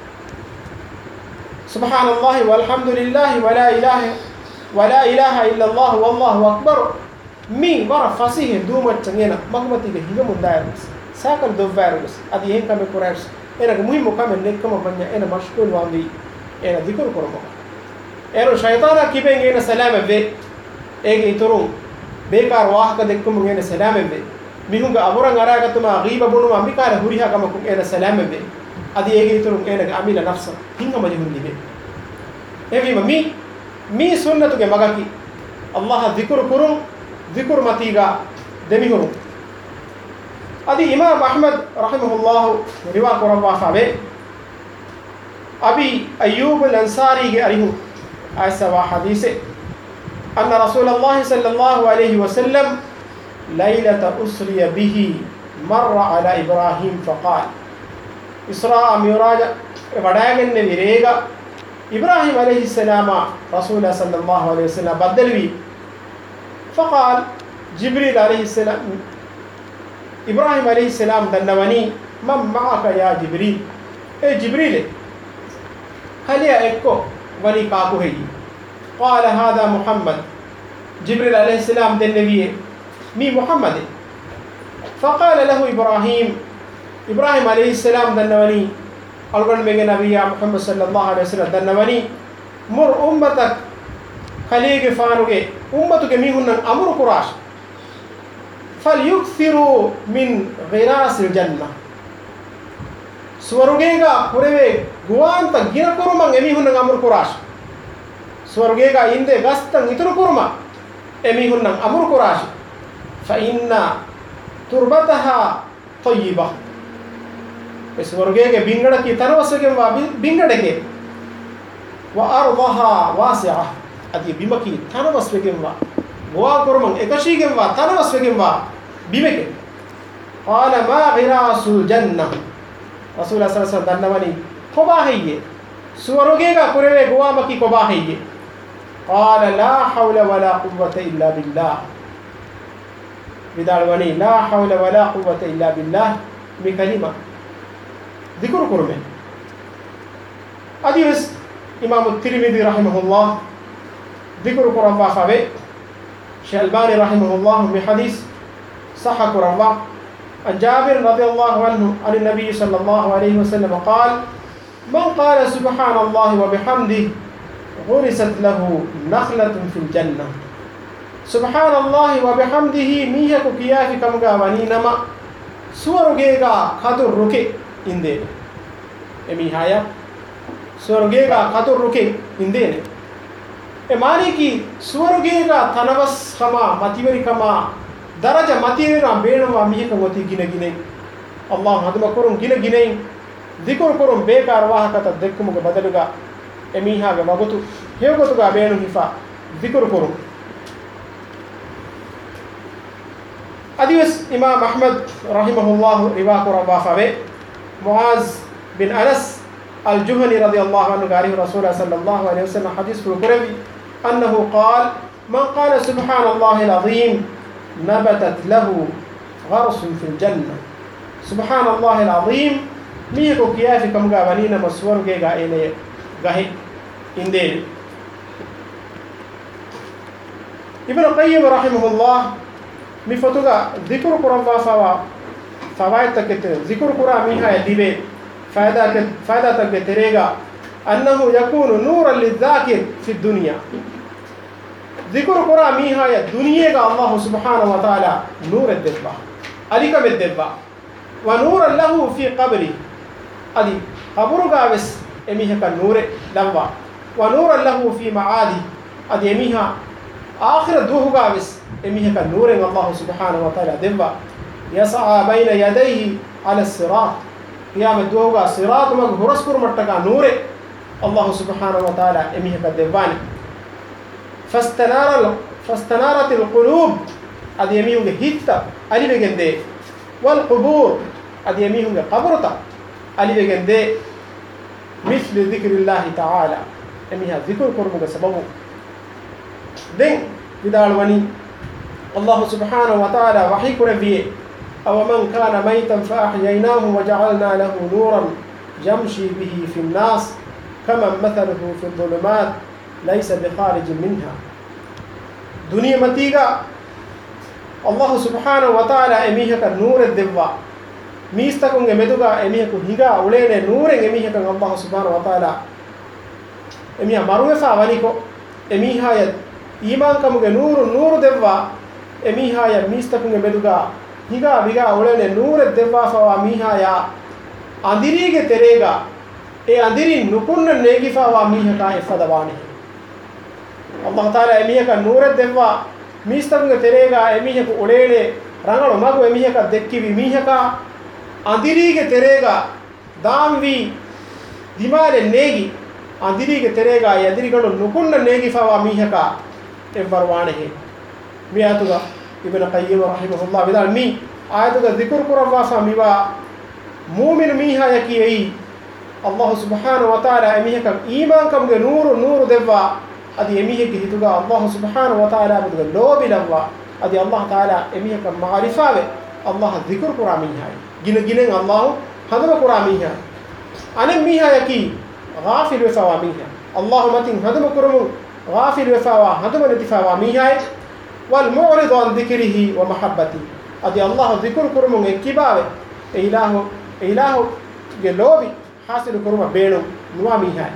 subhanallahi walhamdulillahi wala ilaha illa allah wallahu akbar mi wara fasih dumat changena magmati ge higa mundayus sakal dovvarus adi hen kame kurars ena ge muhimmo kame nekkama banya ena mashkul wandi ena zikr kurumo ero shaytana kiben ena salama ve ege iturun bekar wahaka dekkum ena salama ve mihunga aburan aragatuma ghiba bunu ambikara huriha kama ena salama ve adi ege iturun ena ge amila nafsa hinga majhun libe evima mi sunnatu ge magaki allah zikr kurun zikr matiga demihuru adi imam ahmad rahimahullah riwa qurwa fabe abi ayyub al-ansari ge arihu أسوأ حديثه أن رسول الله صلى الله عليه وسلم ليلة أسري به مر على إبراهيم فقال إسراء ميراج وداعن نبيريغا إبراهيم عليه السلام رسول الله صلى الله عليه وسلم بدلوي فقال جبريل عليه السلام إبراهيم عليه السلام دنواني من معك يا جبريل إيه جبريل هل يا إكو ولي كاكو هي قال هذا محمد جبريل عليه السلام ده النبي مي محمد فقال له إبراهيم عليه السلام دنواني ألقن من النبي محمد صلى الله عليه وسلم دنواني مر أمتك خليج فانوك أمتك ميهن أمر قراش فليكثروا من غراس الجنة swarugega kureve guwanta gira kuruma emihunna amur kurash swarugega inde gastan ituru kuruma emihunna amur kurash fa inna turbataha tayyiba swarugega bingada ki tanwasege wa bingadege wa ardaha wasi'a adi bimaki tanwasege wa guwa kuruma ekashige wa tanwasege wa bimeke qala ma ghirasul jannah رسول الله صلى الله عليه وسلم دنواني كوبا هيجي سوروجيغا كوريوي غوامكي كوبا هيجي قال لا حول ولا قوة إلا بالله بدالواني لا حول ولا قوة إلا بالله بكلمة ذكر كرمه أديس إمام الترمذي رحمه الله ذكر كرمه فاوي شلباني رحمه الله بحديث صح كرمه عن جابر رضي الله عنه عن النبي صلى الله عليه وسلم قال من قال سبحان الله وبحمده غرست له نخلة في الجنة سبحان الله وبحمده ميهك كيافي كمغا ونينما سورغيغا خدر ركي إندين ميهايا سورغيغا خدر ركي إندين ماني كي سورغيغا تنوس خما متيوري كما درجة ماتيرنا بينما ميهك وتي جينا الله هذا كورم جينا ذكر كورم بيكار واحد تدكم بدلوغا اميها بمغتو هيغوتوغا بينو هيفا ذكر كورم أديس إمام أحمد رحمه الله رواق ربافة معاذ بن أنس الجهني رضي الله عنه قال رسول الله صلى الله عليه وسلم حديث في الكربي أنه قال من قال سبحان الله العظيم نبتت له غرس في الجنة سبحان الله العظيم mi ko kiyafi kam ga wanina maswaru ge ga ene gahi inde ibn qayyim rahimahullah mi fotuga dhikru qur'an fawa fawaid takete dhikru qur'an mi hay dibe fayda tak terega annahu yakunu nuran lidhakir fi dunya dhikru qur'an mi hay dunya ga allah subhanahu wa ta'ala nur ad-dibba alika bid-dibba wa nuran lahu fi qabri adi qabru ga bes emiha ka nure lamwa wa nuran lahu fi ma'adi adi emiha آخر دوه قابس إميه كنور الله سبحانه وتعالى دبا يسعى بين يديه على الصراط قيام الدوه قا صراط مغهرس كرمتك نور الله سبحانه وتعالى إميه كدبان فاستنارت القلوب أدي يميه هيتا ألي بجندي والقبور أدي يميه قبرتا ألي بجندي مثل ذكر الله تعالى إميه ذكر كرمك سببه دين بدال وني الله سبحانه وتعالى وحي كربيه أو من كان ميتا فأحييناه وجعلنا له نورا يمشي به في الناس كمن مثله في الظلمات ليس بخارج منها دنيا متيغا الله سبحانه وتعالى أميهك النور الدبا ميستكم مدوغا أميهك هيغا أولين نور أميهك الله سبحانه وتعالى أميها مروفا ونيكو أميها iman kamuge nuru devwa emiha ya mistakunge meduga higa biga olene nuru devwa fawa miha ya andirige terega e andiri nukunna negi fawa miha ka ifadawani Allah taala emiha ka nuru devwa mistakunge terega emiha ku olene rangalo magu emiha ka dekkivi miha ka andirige terega damvi dimale negi andirige terega yadirigalo nukunna negi fawa miha ka إبروانه مياتوغا ابن قيم رحمه الله بدال مي آياتوغا ذكر قرآن وافا ميوا مؤمن ميها يكي أي الله سبحانه وتعالى أميها كم إيمان كم نور دوا أدي أميها كي هتوغا الله سبحانه وتعالى بدغا لوبي لوا أدي الله تعالى أميها كم معرفة الله ذكر قرآن ميها جن الله هذا قرآن ميها أنا ميها يكي غافل وفوا ميها الله متين هذا قرآن غافل وفاوا هذا نتفاوا ميهاي والمعرض عن ذكره ومحبته أدي الله ذكر كرمون كباب إله جلوبي حاصل كرم بينو نوا ميهاي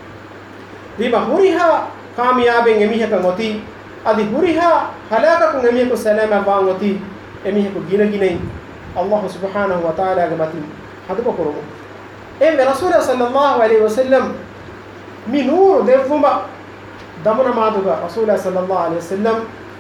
بما هوريها كاميابين أميها كموتي أدي هوريها هلاكا كم أميها كسلامة بانغوتي أميها كجينا الله سبحانه وتعالى جمتي هذا كرمون رسول صلى الله عليه وسلم من نور دفما دمنا مادوغا رسول الله صلى الله عليه وسلم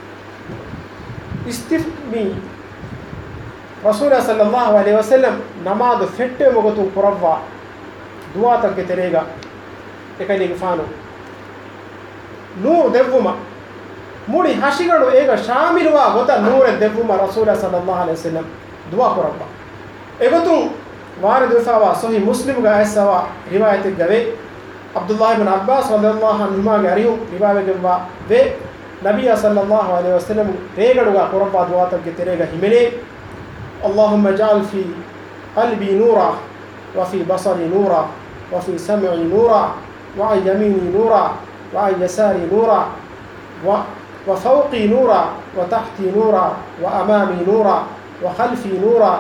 استفمي رسول الله صلى الله عليه وسلم نماذ فتة مغتو قربا دعاء تك تريغا එකයි ගෆානෝ නූර් දෙවුම මුඩි හෂිගණු ඒක ශාමිලවා ගොත නූර් දෙවුම රසූලා සල්ලල්ලාහු අලයිහි වසල්ලම් දුවා කරපා එගතුන් වාර දුසාවා සහි මුස්ලිම් ගා ඇස්සවා රිවායත් ගවේ අබ්දුල්ලාහ් ඉබ්න් අබ්බාස් රදියල්ලාහු අන්හුමා ගරියු රිවායත් ගවා වේ නබිය සල්ලල්ලාහු අලයිහි වසල්ලම් රේගඩුගා කරපා දුවා තක් තෙරේගා හිමනේ اللهم اجعل في قلبي نورا وفي بصري نورا وفي سمعي نورا وعن يميني نورا وعن يساري نورا وفوقي نورا وتحتي نورا وأمامي نورا وخلفي نورا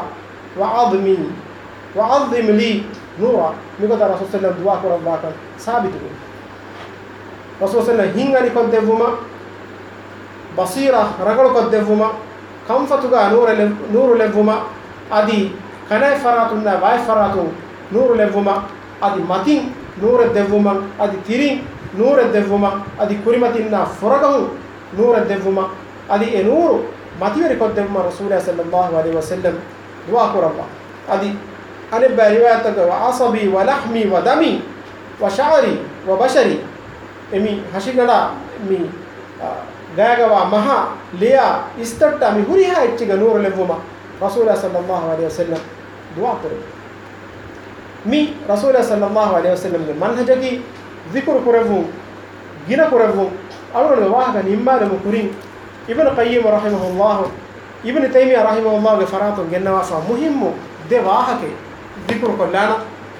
وعظم لي نورا ميقول الرسول صلى الله عليه وسلم دعاء ربك ثابت رسول صلى الله عليه وسلم هنغني قد دفوما بصيرة رجل قد دفوما كم فتوغا نور لفوما أدي كناي فراتنا واي فراتو نور لفوما أدي ماتين نور الدفوما أدي تيرين نور الدفوما أدي كريمتنا فرقه نور الدفوما أدي نور ماتيري قد دفوما رسول الله صلى الله عليه وسلم دعاء ربا أدي أنا بروايتك وعصبي ولحمي ودمي وشعري وبشري إمي هشيغلا مي غاغوا مها ليا استطا مي هوريها اتشيغا نور لفوما رسول الله صلى الله عليه وسلم دعاء ربا مي رسول الله صلى الله عليه وسلم منهجكي ذكر كرفو جنا كرفو أولو واحد نيمال مكرين ابن قيم رحمه الله ابن تيمية رحمه الله فراتو جنوا مهم ده واحد ذكر كلانا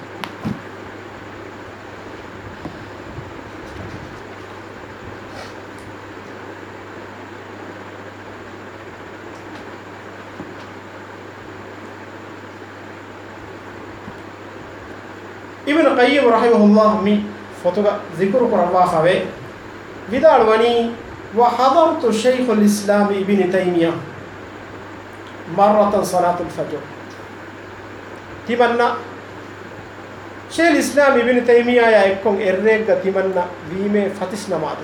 ابن القيم رحمه الله مي فتوغا ذكر قرآن خاوي vidal wani wa hadartu shaykh al-islam ibn taymiyyah marratan salat al-fajr timanna shaykh al-islam ibn taymiyyah ya ekkon errega timanna wime fatis namadu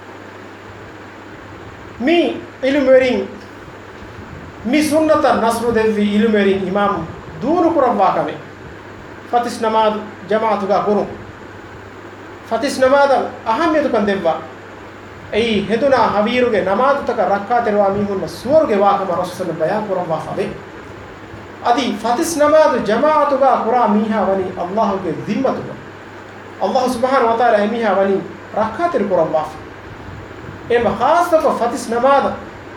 mi ilmerin mi sunnata nasru devvi ilmerin imam dunu kurawwa kame fatis namadu jamaatu ga kuru fatis namada ahamiyatu kan devva ei heduna haviruge namaz taka rakka terwa mihunna suwarge waakama rasul bayan kurwa khabe adi fatis namaz jamaatu ga qura miha wani allah ge zimmatu allah subhanahu wa taala miha wani rakka ter kurwa ema khas taka fatis namaz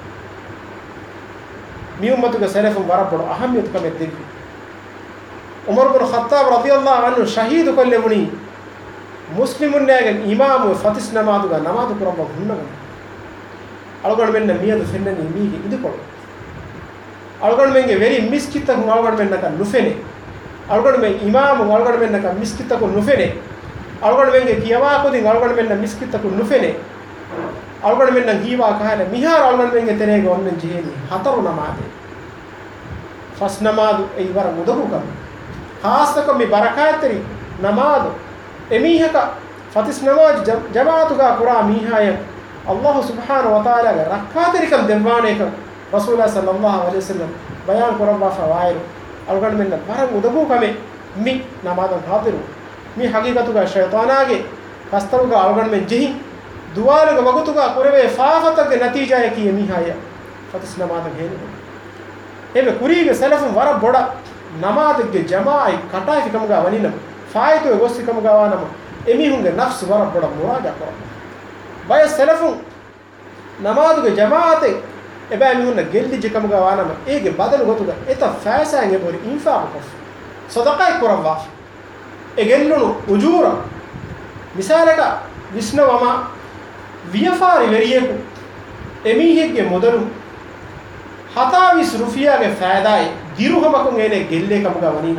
mi ummatu ge salafum warabdo ahamiyat kame devi umar bin khattab radiyallahu anhu shahid kollemuni muslimun negen imam fatis namadu ga namadu kuramba hunnaga algon menna miyadu fennani migi idukol algon menge very miskita hu algon menna ka nufene algon men imam algon menna ka miskita ko nufene algon menge kiyawa ko din algon menna miskita ko nufene algon menna giwa kahana mihar algon menge terege onnen jiheni hataru namade fas namadu ei war mudahu kam khas ko mi barakatri namadu emihaka fatis namaz jamaatu ga qura mihaya allah subhanahu wa taala ga rakateri kam demwane kam rasulullah sallallahu alaihi wasallam bayan qurba fawaid algan menna baram udabu kame mi namadan hadiru mi haqiqatu ga shaytanage kastaru ga algan men jehi duwala ga wagutu ga kurave faafata ga natija ya ki mihaya fatis namadan henu ebe kuri ga salafum wara boda namaz ge jamaai katai fikam ga wanina faitu gosti kam gawana ma emihunge nafs wara boda muraja ko bay salafun namaz ge jamaate eba emihunna gelli je kam gawana ma ege badal gotuga eta faisa nge bori infaq ko sadaqa qurba egellunu ujura misalaka visnawama viyafari veriyeku emihege modalu 27 rufiya ge faidai diruhamakun ene gelle kam gawanina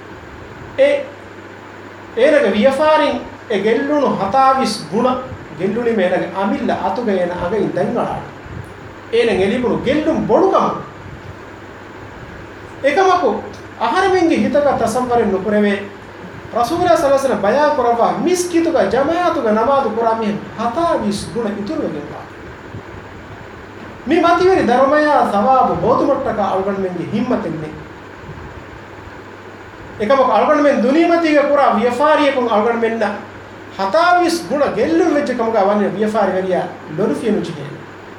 ඒනක වියෆාරින් ඒ ගෙල්ලුණු 27 ගුණ ගෙල්ලුනි මේනක අමිල්ල අතුග එන අගින් දැන් වලා ඒනෙන් එලිබුණු ගෙල්ලුම් බොඩුකම එකමකු අහරමින්ගේ හිතක තසම්වරෙන් නුපරවේ රසූලුල්ලාහ සල්ලල්ලාහු අලයිහි වසල්ලම් බයා කරවා මිස්කිතුක ජමාතුක නමාදු කුරාමි 27 ගුණ ඉතුරු වෙනවා මේ මතිවරි ධර්මය සවාබ බෝධුමට්ටක අල්ගන් මෙන්ගේ හිම්මතෙන්නේ එකම අල්ගන් මෙන් දුනීමතිගේ පුරා ව්‍යාපාරියකම් අල්ගන් මෙන්න 27 ගුණ ගෙල්ලුම් වෙච්ච කම ගවන්නේ ව්‍යාපාරි වෙරියා ලොරු ෆියනු චිනේ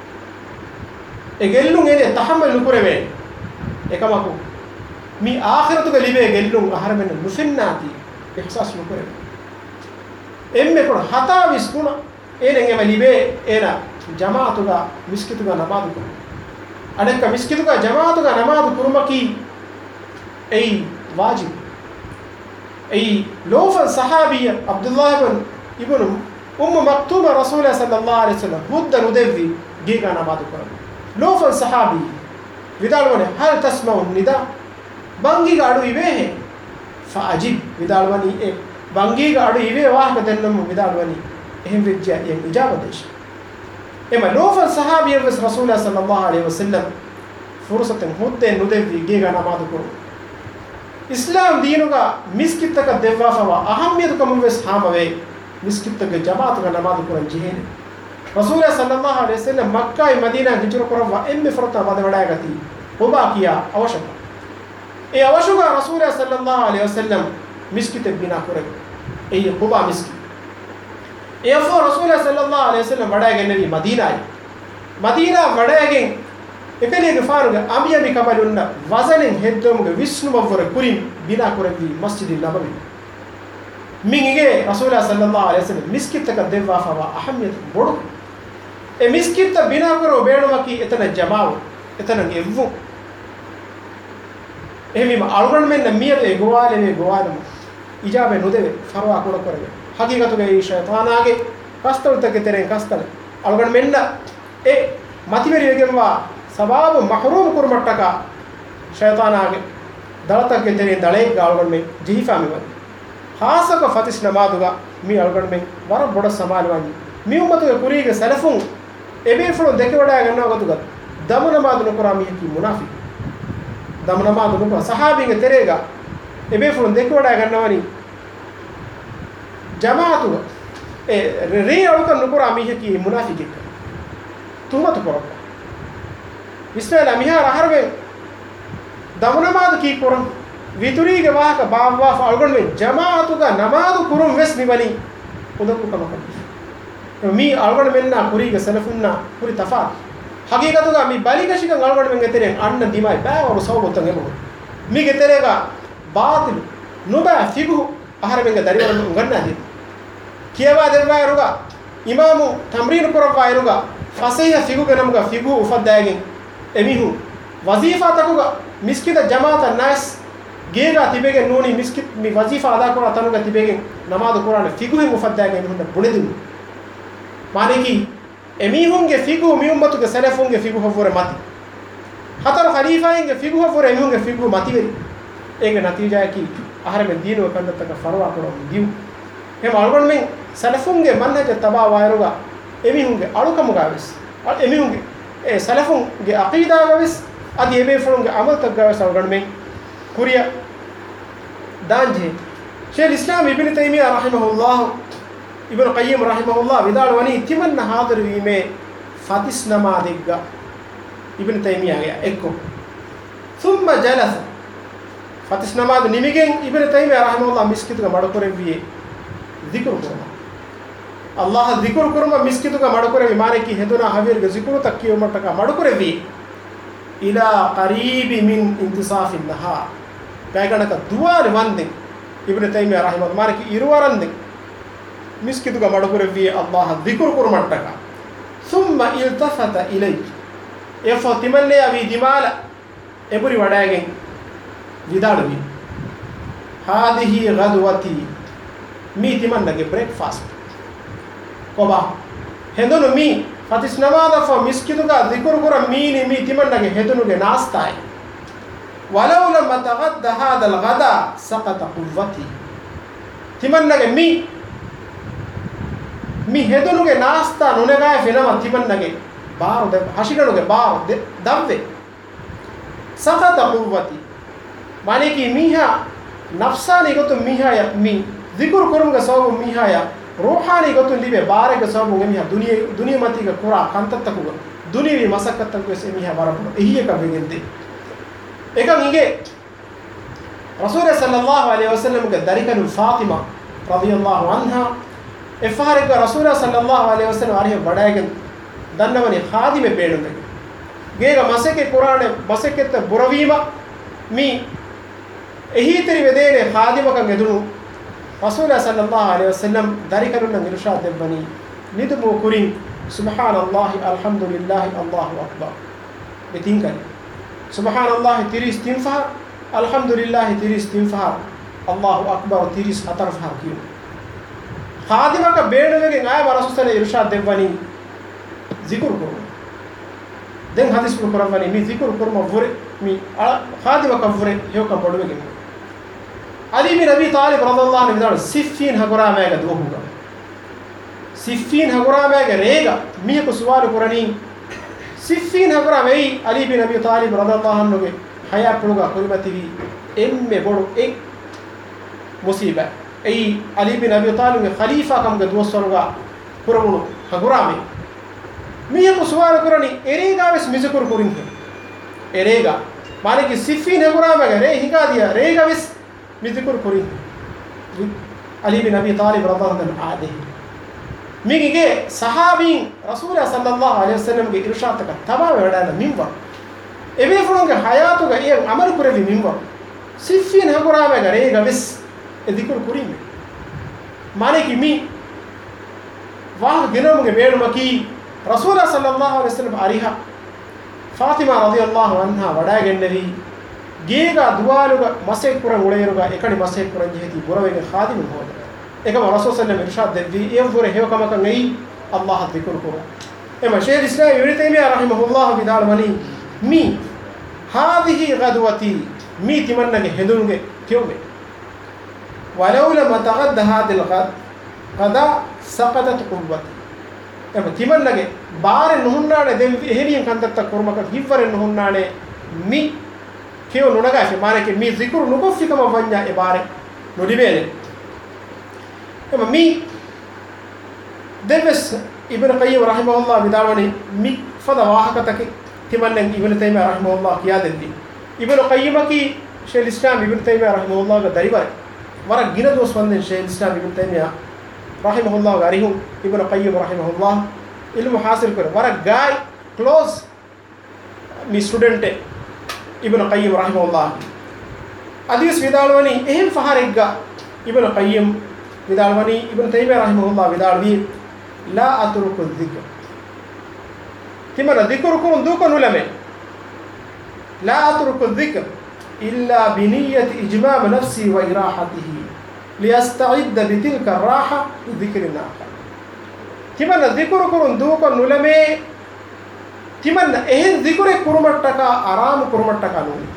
ඒ ගෙල්ලුම් එනේ තහම්මල් නුකරවේ එකමකු මේ ආඛිරතුක ලිබේ ගෙල්ලුම් අහර මෙන්න මුසින්නාති ඉහසස් නුකරවේ එම්මේ කොන 27 ගුණ එනෙන් එම ලිබේ එන ජමාතුක මිස්කිතුක නමාදු කුරු අනෙක මිස්කිතුක ජමාතුක නමාදු කුරුමකි ඒ واجب أي لوفا صحابي عبد الله ابن مكتوم رسول الله صلى الله عليه وسلم هدى ندفي جيغا نماذج كرم لوفا صحابي vidalwane hal tasma'u nida bangi ga adu ibe he faajib vidalwani e bangi ga adu ibe wahka dennam vidalwani ehem vejja yen ijabadesh ema lofa sahabiyen ves rasulullah sallallahu alaihi wasallam fursatan hudde nudevi gega namadu ko islam deenuga miskittaka devwa fawa ahamiyatu kam ves hamave miskittaka jamaatuga namadu ko jihene rasulullah sallallahu alaihi wasallam makkah madina hijra korwa emme forta wada wadagati oba kiya awashaka e awashuga rasulullah sallallahu alaihi wasallam miskite bina kore e oba miskit e afo rasulullah sallallahu alaihi wasallam wadagen nabi madina wadagen ekaliye faaruga amiyami kabalunna wazanen heddomuga visnu bavvore kurin bina korevi masjid nabawi minge rasulullah sallallahu alaihi wasallam miskitaka devwa fawa ahamiyat bodu e miskitta bina koro beedumaki etana jamaaw etana evvu ehmi algon men miyade goale ijabe nudeve farwa kola korave hagigatuge ei shaytanage kastaltake teren kastal algon menna e mativeri egemwa sababu mahrum kurmattaka shaytanage dalatake teren dale algon men jihifa me khasaka fatis namaduga mi algon men war boda samalwani mi ummatuge kurige salafun ebe fulon deke wada ganna gotuga damu namadu nokora mi ki munafiq damu namadu nokora sahabinge terega ebe fulon deke wada gannawani jamaatu re alukan nokora mi ki munafiq tumatu korokka ismaila mihar harbe damu namadu ki koran viturige wahaka bawa algon men jamaatu ga namadu kurum wes niwani udaku kamakam mi algon menna kurige salafunna kuri tafat hagigatu ga mi baligashika algon men geteren anna dimai ba oru sawbotan ebo mi geterega batil nuba figu ahar men ga dariwar nganna di kiyawa derwa ruga imamu tamrin korwa ruga fasiha figu ganamga figu ufaddagen emihu wazifa takuga miskida jamaata nas geega tibegen noni miskit mi wazifa ada kora tanuga tibegen namaz qur'an figu mufaddagen hunna bunedun maneki emihunge figu mi ummatuge salafunge figu hofore mati hatar khalifainge figu hofore emihunge figu mati veri ege natija ki ahare men dinu kandatta farwa korom diu hem algon men salafunge manhaj taba wairuga emihunge alukamu gavis emihunge e salafunge aqida gavis adi ebe fulunge amal tagawas algon men kuriya danje Syekh Islam Ibn Taymiyah rahimahullah Ibn Qayyim rahimahullah vidal wani timanna hadir wime fatis namadegga Ibn Taymiyah ya ekko thumma jalasa fatis namad nimigen Ibn Taymiyah rahimahullah miskituga madakore wiye zikr kurma Allah zikr kurma miskituga madakore mane ki heduna havirge zikru takkiyo mataka madakore wiye ila qaribi min intisaf an-nahar kayganaka duwar wande Ibn Taymiyah rahimahullah mane ki irwarande miskituga madakore wiye Allah zikr kurmattaka thumma iltafata ilayk efo timalle avi dimala eburi wadagen vidalwi hadihi ghadwati mi timannage breakfast koba hedunu mi fatis namada fo miskituga zikr kura mi timannage hedunuge nastai walau lam ataghadda hadha alghada saqata quwwati timannage mi hedunuge nasta nunega fenama timannage baaru de hashiganuge baaru de davve saqata quwwati mane ki miha nafsani gotu miha ya mi zikr kurumga sawu miha ya ruhani gotu libe baare ga sawu miha duniya mati ga kura kantattakuga duniya masakkattaku se miha barabu ehiye ka begende ekam inge rasul sallallahu alaihi wasallam ga darikanu fatima radhiyallahu anha efahariga rasul sallallahu alaihi wasallam arihe badagen dannawani khadime beenunde geega masake qur'ane masaketta burawima mi ehi teri vedene khadimaka gedunu rasul sallallahu alaihi wasallam darikanu irshad debbani nidumu kurin subhanallah alhamdulillah allahu akbar betinkan subhanallah tiri istinfar alhamdulillah tiri istinfar allahu akbar tiri atarfar kiyo khadimaka beenuge ay rasul sallallahu irshad debbani zikr kurma den hadis ko koravani mi zikr kurma vore mi khadimaka vore hewka boduge Ali bin Abi Talib radhiyallahu anhu vidal siffin hagura mega dohuga siffin hagura mega rega mi ko suwal kurani siffin hagura mei Ali bin Abi Talib radhiyallahu anhu ge haya puluga korimati vi emme bodu ek musiba ei Ali bin Abi Talib ge khalifa kam ge dosaruga kuramunu hagura me mi ko suwal kurani erega ves mizukur kurin erega mane ki siffin hagura mega re higa dia rega ves mizikur kuri Ali bin Abi Talib radhiyallahu anhu ade migige sahabin rasul sallallahu alaihi wasallam ge irshad taka taba wedana minwa ebe fulonge hayatu ge e amal kurevi minwa siffin hagura me gare gavis edikur kuri mane ki mi wah ginam ge beduma ki rasul sallallahu alaihi wasallam ariha fatima radhiyallahu anha wada gennevi gega duwaluga masek kuran uleeruga ekani masek kuran jehti burawege khadim hoda ekama rasul sallallahu alaihi wasallam irshad devvi evore hewkama kan ei Allah dhikr kuru ema shaykh islam ibn taymiyyah rahimahullah bidal mani mi hadhihi ghadwati mi timannage hedunge tiyume walau lam taghadda hadhihi alghad qada saqatat quwwati ema timannage bare nuhunnane devvi eheniyen kandatta kurmaka hivvare nuhunnane mi kiyo nunaga manake mi zikru nukofikama vanya e bare nodibele ema mi deves ibn qayyim rahimahullah bidawani mi fada wahakatake timannen ibn taymiyyah rahimahullah kiya dendi ibn qayyim ki shaykh islam ibn taymiyyah rahimahullah ga daribare wara gina dos wanden shaykh islam ibn taymiyyah rahimahullah ga arihum ibn qayyim rahimahullah ilmu hasil kore wara guy close mi student ibn qayyim rahimahullah adis vidalwani ehim faharigga ibn qayyim vidalwani ibn taymiyyah rahimahullah vidalwi la atruku dhikr timana dhikr kurun dukan ulame la atruku dhikr illa bi niyyati ijmam nafsi wa irahatihi liyasta'idda bi tilka ar-raha li dhikrin akhar timana dhikr kurun dukan ulame timanna ehen dhikre kurumattaka aram kurumattaka nuni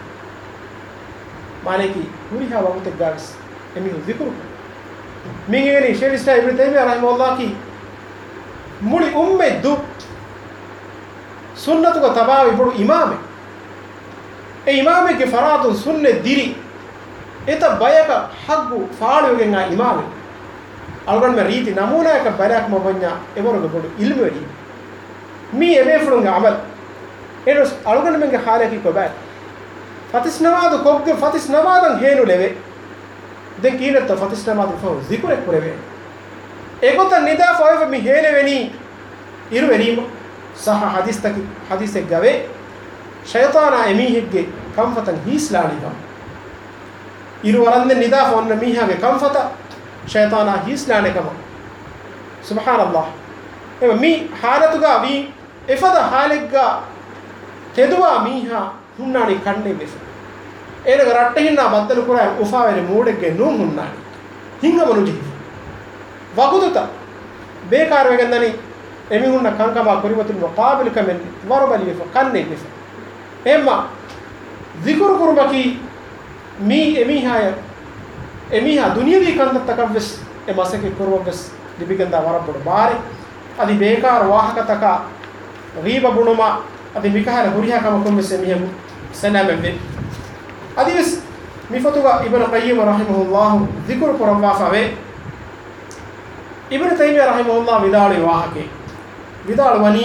maneki uriha wagte gas emi dhikr mingeni shaykh islam ibn taymiyyah rahimahullah ki muli umme du sunnatu ko tabawi bodu imame e imame ke faradun sunne diri eta bayaka haggu faalugen a imame algon me riti namuna ka barak mo banya e bodu bodu ilmu wadi mi ebe fulunga amal enos algon menge halaki ko ba fatis namadu kogge fatis namadan henu leve den kinetta fatis namadu fo zikure kureve egota nida foev mi heleveni iru venimo saha hadis ek gave shaytana emihegge kamfatan hislaniga iru warande nida fonna mihage kamfata shaytana hislanekama subhanallah ema mi halatuga vi efada halegga teduwa miha hunnani kanne bes enega ratte hinna baddalu kura ufavere moodegge num hunnani hinga manuji waguduta bekar wegendani emi hunna kankama kurimatul muqabil kamen warabali fa kanne bes emma zikr kurbaki mi emiha duniyavi kandatta kabes emasake kurbes dibiganda warabul bare adi bekar wahakataka riba bunuma adi mikahara huriha kama komme semihemu sanambe adi bes mifatuga ibn qayyim rahimahullah zikr kurwa fawe ibn taymiyyah rahimahullah vidali wahake vidalwani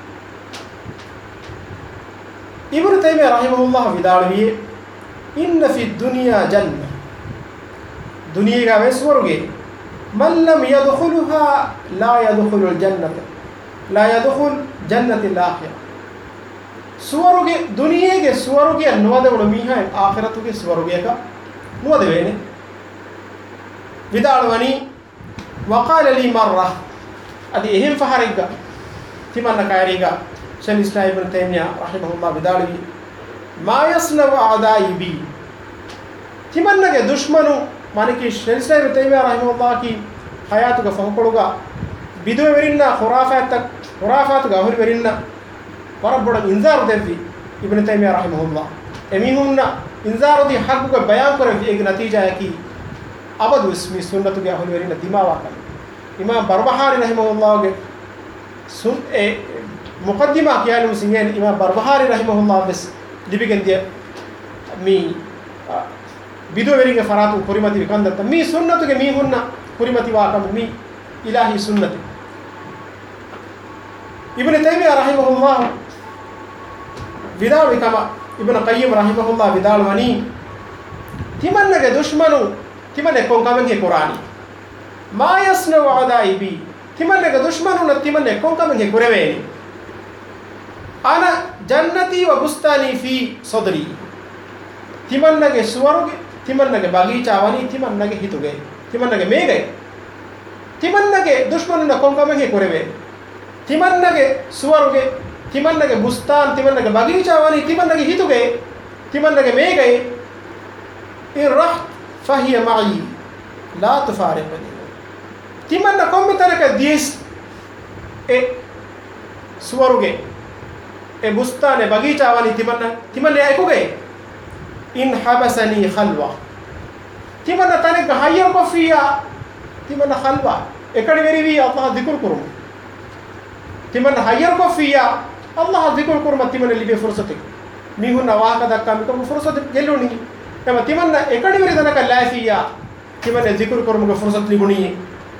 ibn taymiyyah rahimahullah vidalwi inna fi dunya janna dunya ga veswaruge man lam yadkhulha la yadkhulu al jannata la yadkhul jannati al akhirah suwaruge duniyege suwaruge nuwadewulu miha akhiratuge suwaruge ka nuwadewene vidalwani waqala li marra adi ehim fahariga timanna kairiga shaykh islam ibn taymiyyah rahimahullah vidalwi ma yasna'u a'da'i bi timannage dushmanu maniki shaykh islam ibn taymiyyah rahimahullah ki hayatuga fahukuluga biduwe werinna khurafatuga ahuri werinna warabboda inzar devvi ibn taymiyyah rahimahullah emihunna inzarudi haqquga bayan korevi ege natija yaki abadu ismi sunnatu ge ahuli werinna dimawa kan imam barbahari rahimahullah ge sun e muqaddima kiyalu singen imam barbahari rahimahullah bes dibigendia mi bidu weringe faratu kurimati vikandatta mi sunnatu ge mi hunna kurimati wa kam mi ilahi sunnati ibn taymiyyah rahimahullah vidal kama ibn qayyim rahimahullah vidal wani timannage dushmanu timane kon kamenge qurani ma yasna'u adaibi timannage dushmanu na timane kon kamenge kureveni ana jannati wa bustani fi sadri timannage suwaruge timannage bagicha wani timannage hituge timannage mege timannage dushmanu na kon kamenge kureveni timannage suwaruge timannage bustan timannage bagicha wani timannage hituge تمنى ميجي إن رحت فهي معي لا تفارقني تمنى كم ترك ديس سوروجي بستان بغيتا واني تمنى أيكوجي إن حبسني خلوة تمنى تانك هاير كفيا تمنى خلوة إكادي مريبي الله ذكر كرم تمنى هاير كفيا الله ذكر كرم تمنى اللي بفرصتك ميهو نواه كذا كم كم فرصة جلوني كما تمنى إكادي مريد أنا كلا فيا تمنى ذكر كرم فرصة لبني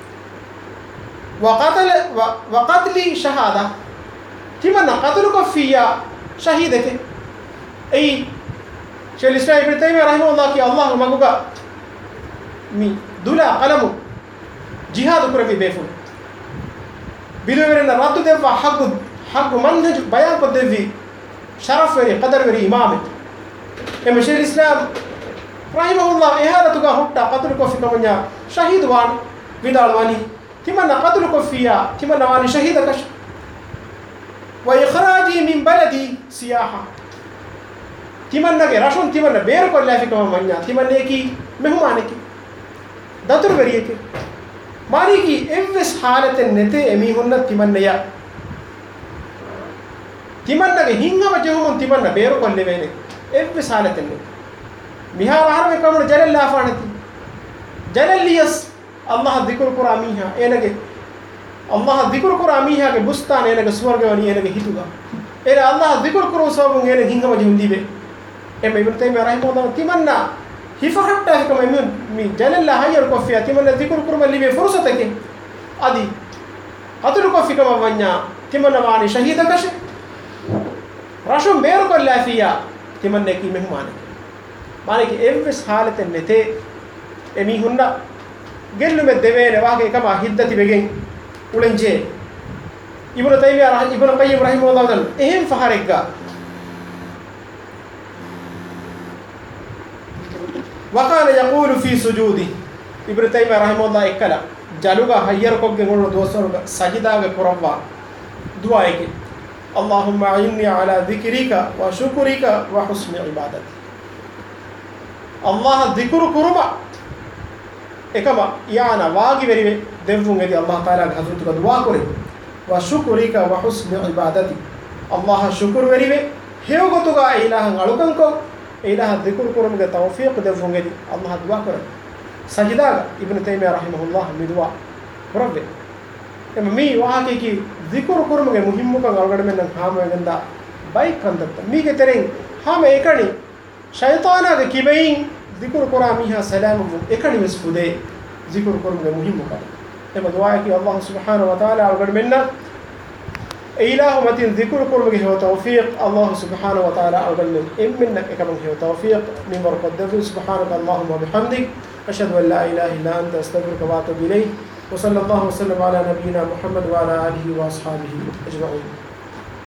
وقتل شهادة تمنى قتلك فيا شهيدك أي شيخ الإسلام ابن تيمية رحمه الله كي الله مغوغا مي دولا قلمو جهاد كرة في بيفون بيدو مرنا راتو دفع حق منهج بيان قد في شرف وري قدر وري إمامه إما شيخ الإسلام رحمه الله إهادة تقا حتى قتلك في كمانيا شهيد وان بدال واني تمنى قتلك فيا تمنى واني شهيدك وإخراجي من بلدي سياحة تمنى راشون تمنى بير كل في كمانيا تمنى كي مهمانك داتور بريك ماري كي إفس حالة النتي أمي هنا تمنى تمنى هينغا وجههم تمنى بير كل بينك إفس حالة النتي ميها بحر में कमर जलल लाफानती जलल लियस अल्लाह ذिक्र कुरामीहा एनगे अल्लाह ذिक्र कुरामीहा के बुस्तान एनगे स्वर्ग वनी एनगे हितुगा एने अल्लाह ذिक्र कुरो सबु एने हिंगा मजे हुंदीबे एमे इब्न तैमिया रहमहुल्लाह तिमन्ना हिफहट्टा के कम मी जलल ला हायर को फिया तिमन्ना ذिक्र कुरमा लिबे फुर्सत के आदि अतुल को फिकम वन्या तिमन्ना वानी शहीद कश राशो मेर को लाफिया तिमन्ने की मेहमान माने कि एवस हालत नेते एमी हुन्ना गेल्लु में देवेने वाके कमा हिद्दति बेगें उलंजे इब्न तैमिया इब्न qayyim रहमहुल्लाह तआला एहम फहरेगा वकान यकूल फी सुजूदी इब्न तैमिया रहमहुल्लाह एकला जालुगा हयर को के गोनो दोसर सजदा के कुरवा दुआ है कि अल्लाहुम्मा इन्नी अला ज़िक्रिका व शुक्रिका व हुस्नि इबादती अल्लाह ذिक्र कुरमा एकमा याना वागी वेरी देवुंगे दी अल्लाह ताला के हजरत का दुआ करे व शुक्रिका व हुस्नि इबादती अल्लाह शुक्र वेरी वे हेव गोतुगा इलाह अलुकन को इलाह ذिक्र कुरम के तौफीक देवुंगे दी अल्लाह दुआ करे सजदा इब्न तैमिया रहमहुल्लाह मी दुआ रब्बे एमी वाके की ذिक्र कुरम के मुहिम्म का गलगड़ में न हाम गंदा बाइक कंदत मी के तेरे हम एकणी शैताना के किबेइन ذिक्र कुरामीहा सलाम एकणी मसफुदे ذिक्र कुरम के मुहिम्म का एम दुआ है कि अल्लाह सुब्हानहु व तआला अगर मिन्ना इलाह मतिन ذिक्र कुरम के हो तौफीक अल्लाह सुब्हानहु व तआला अगर मिन मिन्ना एकम हो तौफीक मिन बरकत सुब्हानक अल्लाहुम्मा बिहम्दिक अशहदु अन ला इलाहा इल्ला अंत अस्तगफिरुका व अतूबु इलैक व सल्लल्लाहु वसल्लम अला नबियिना मुहम्मद व अला आलिहि व अस्हाबिहि अजमईन।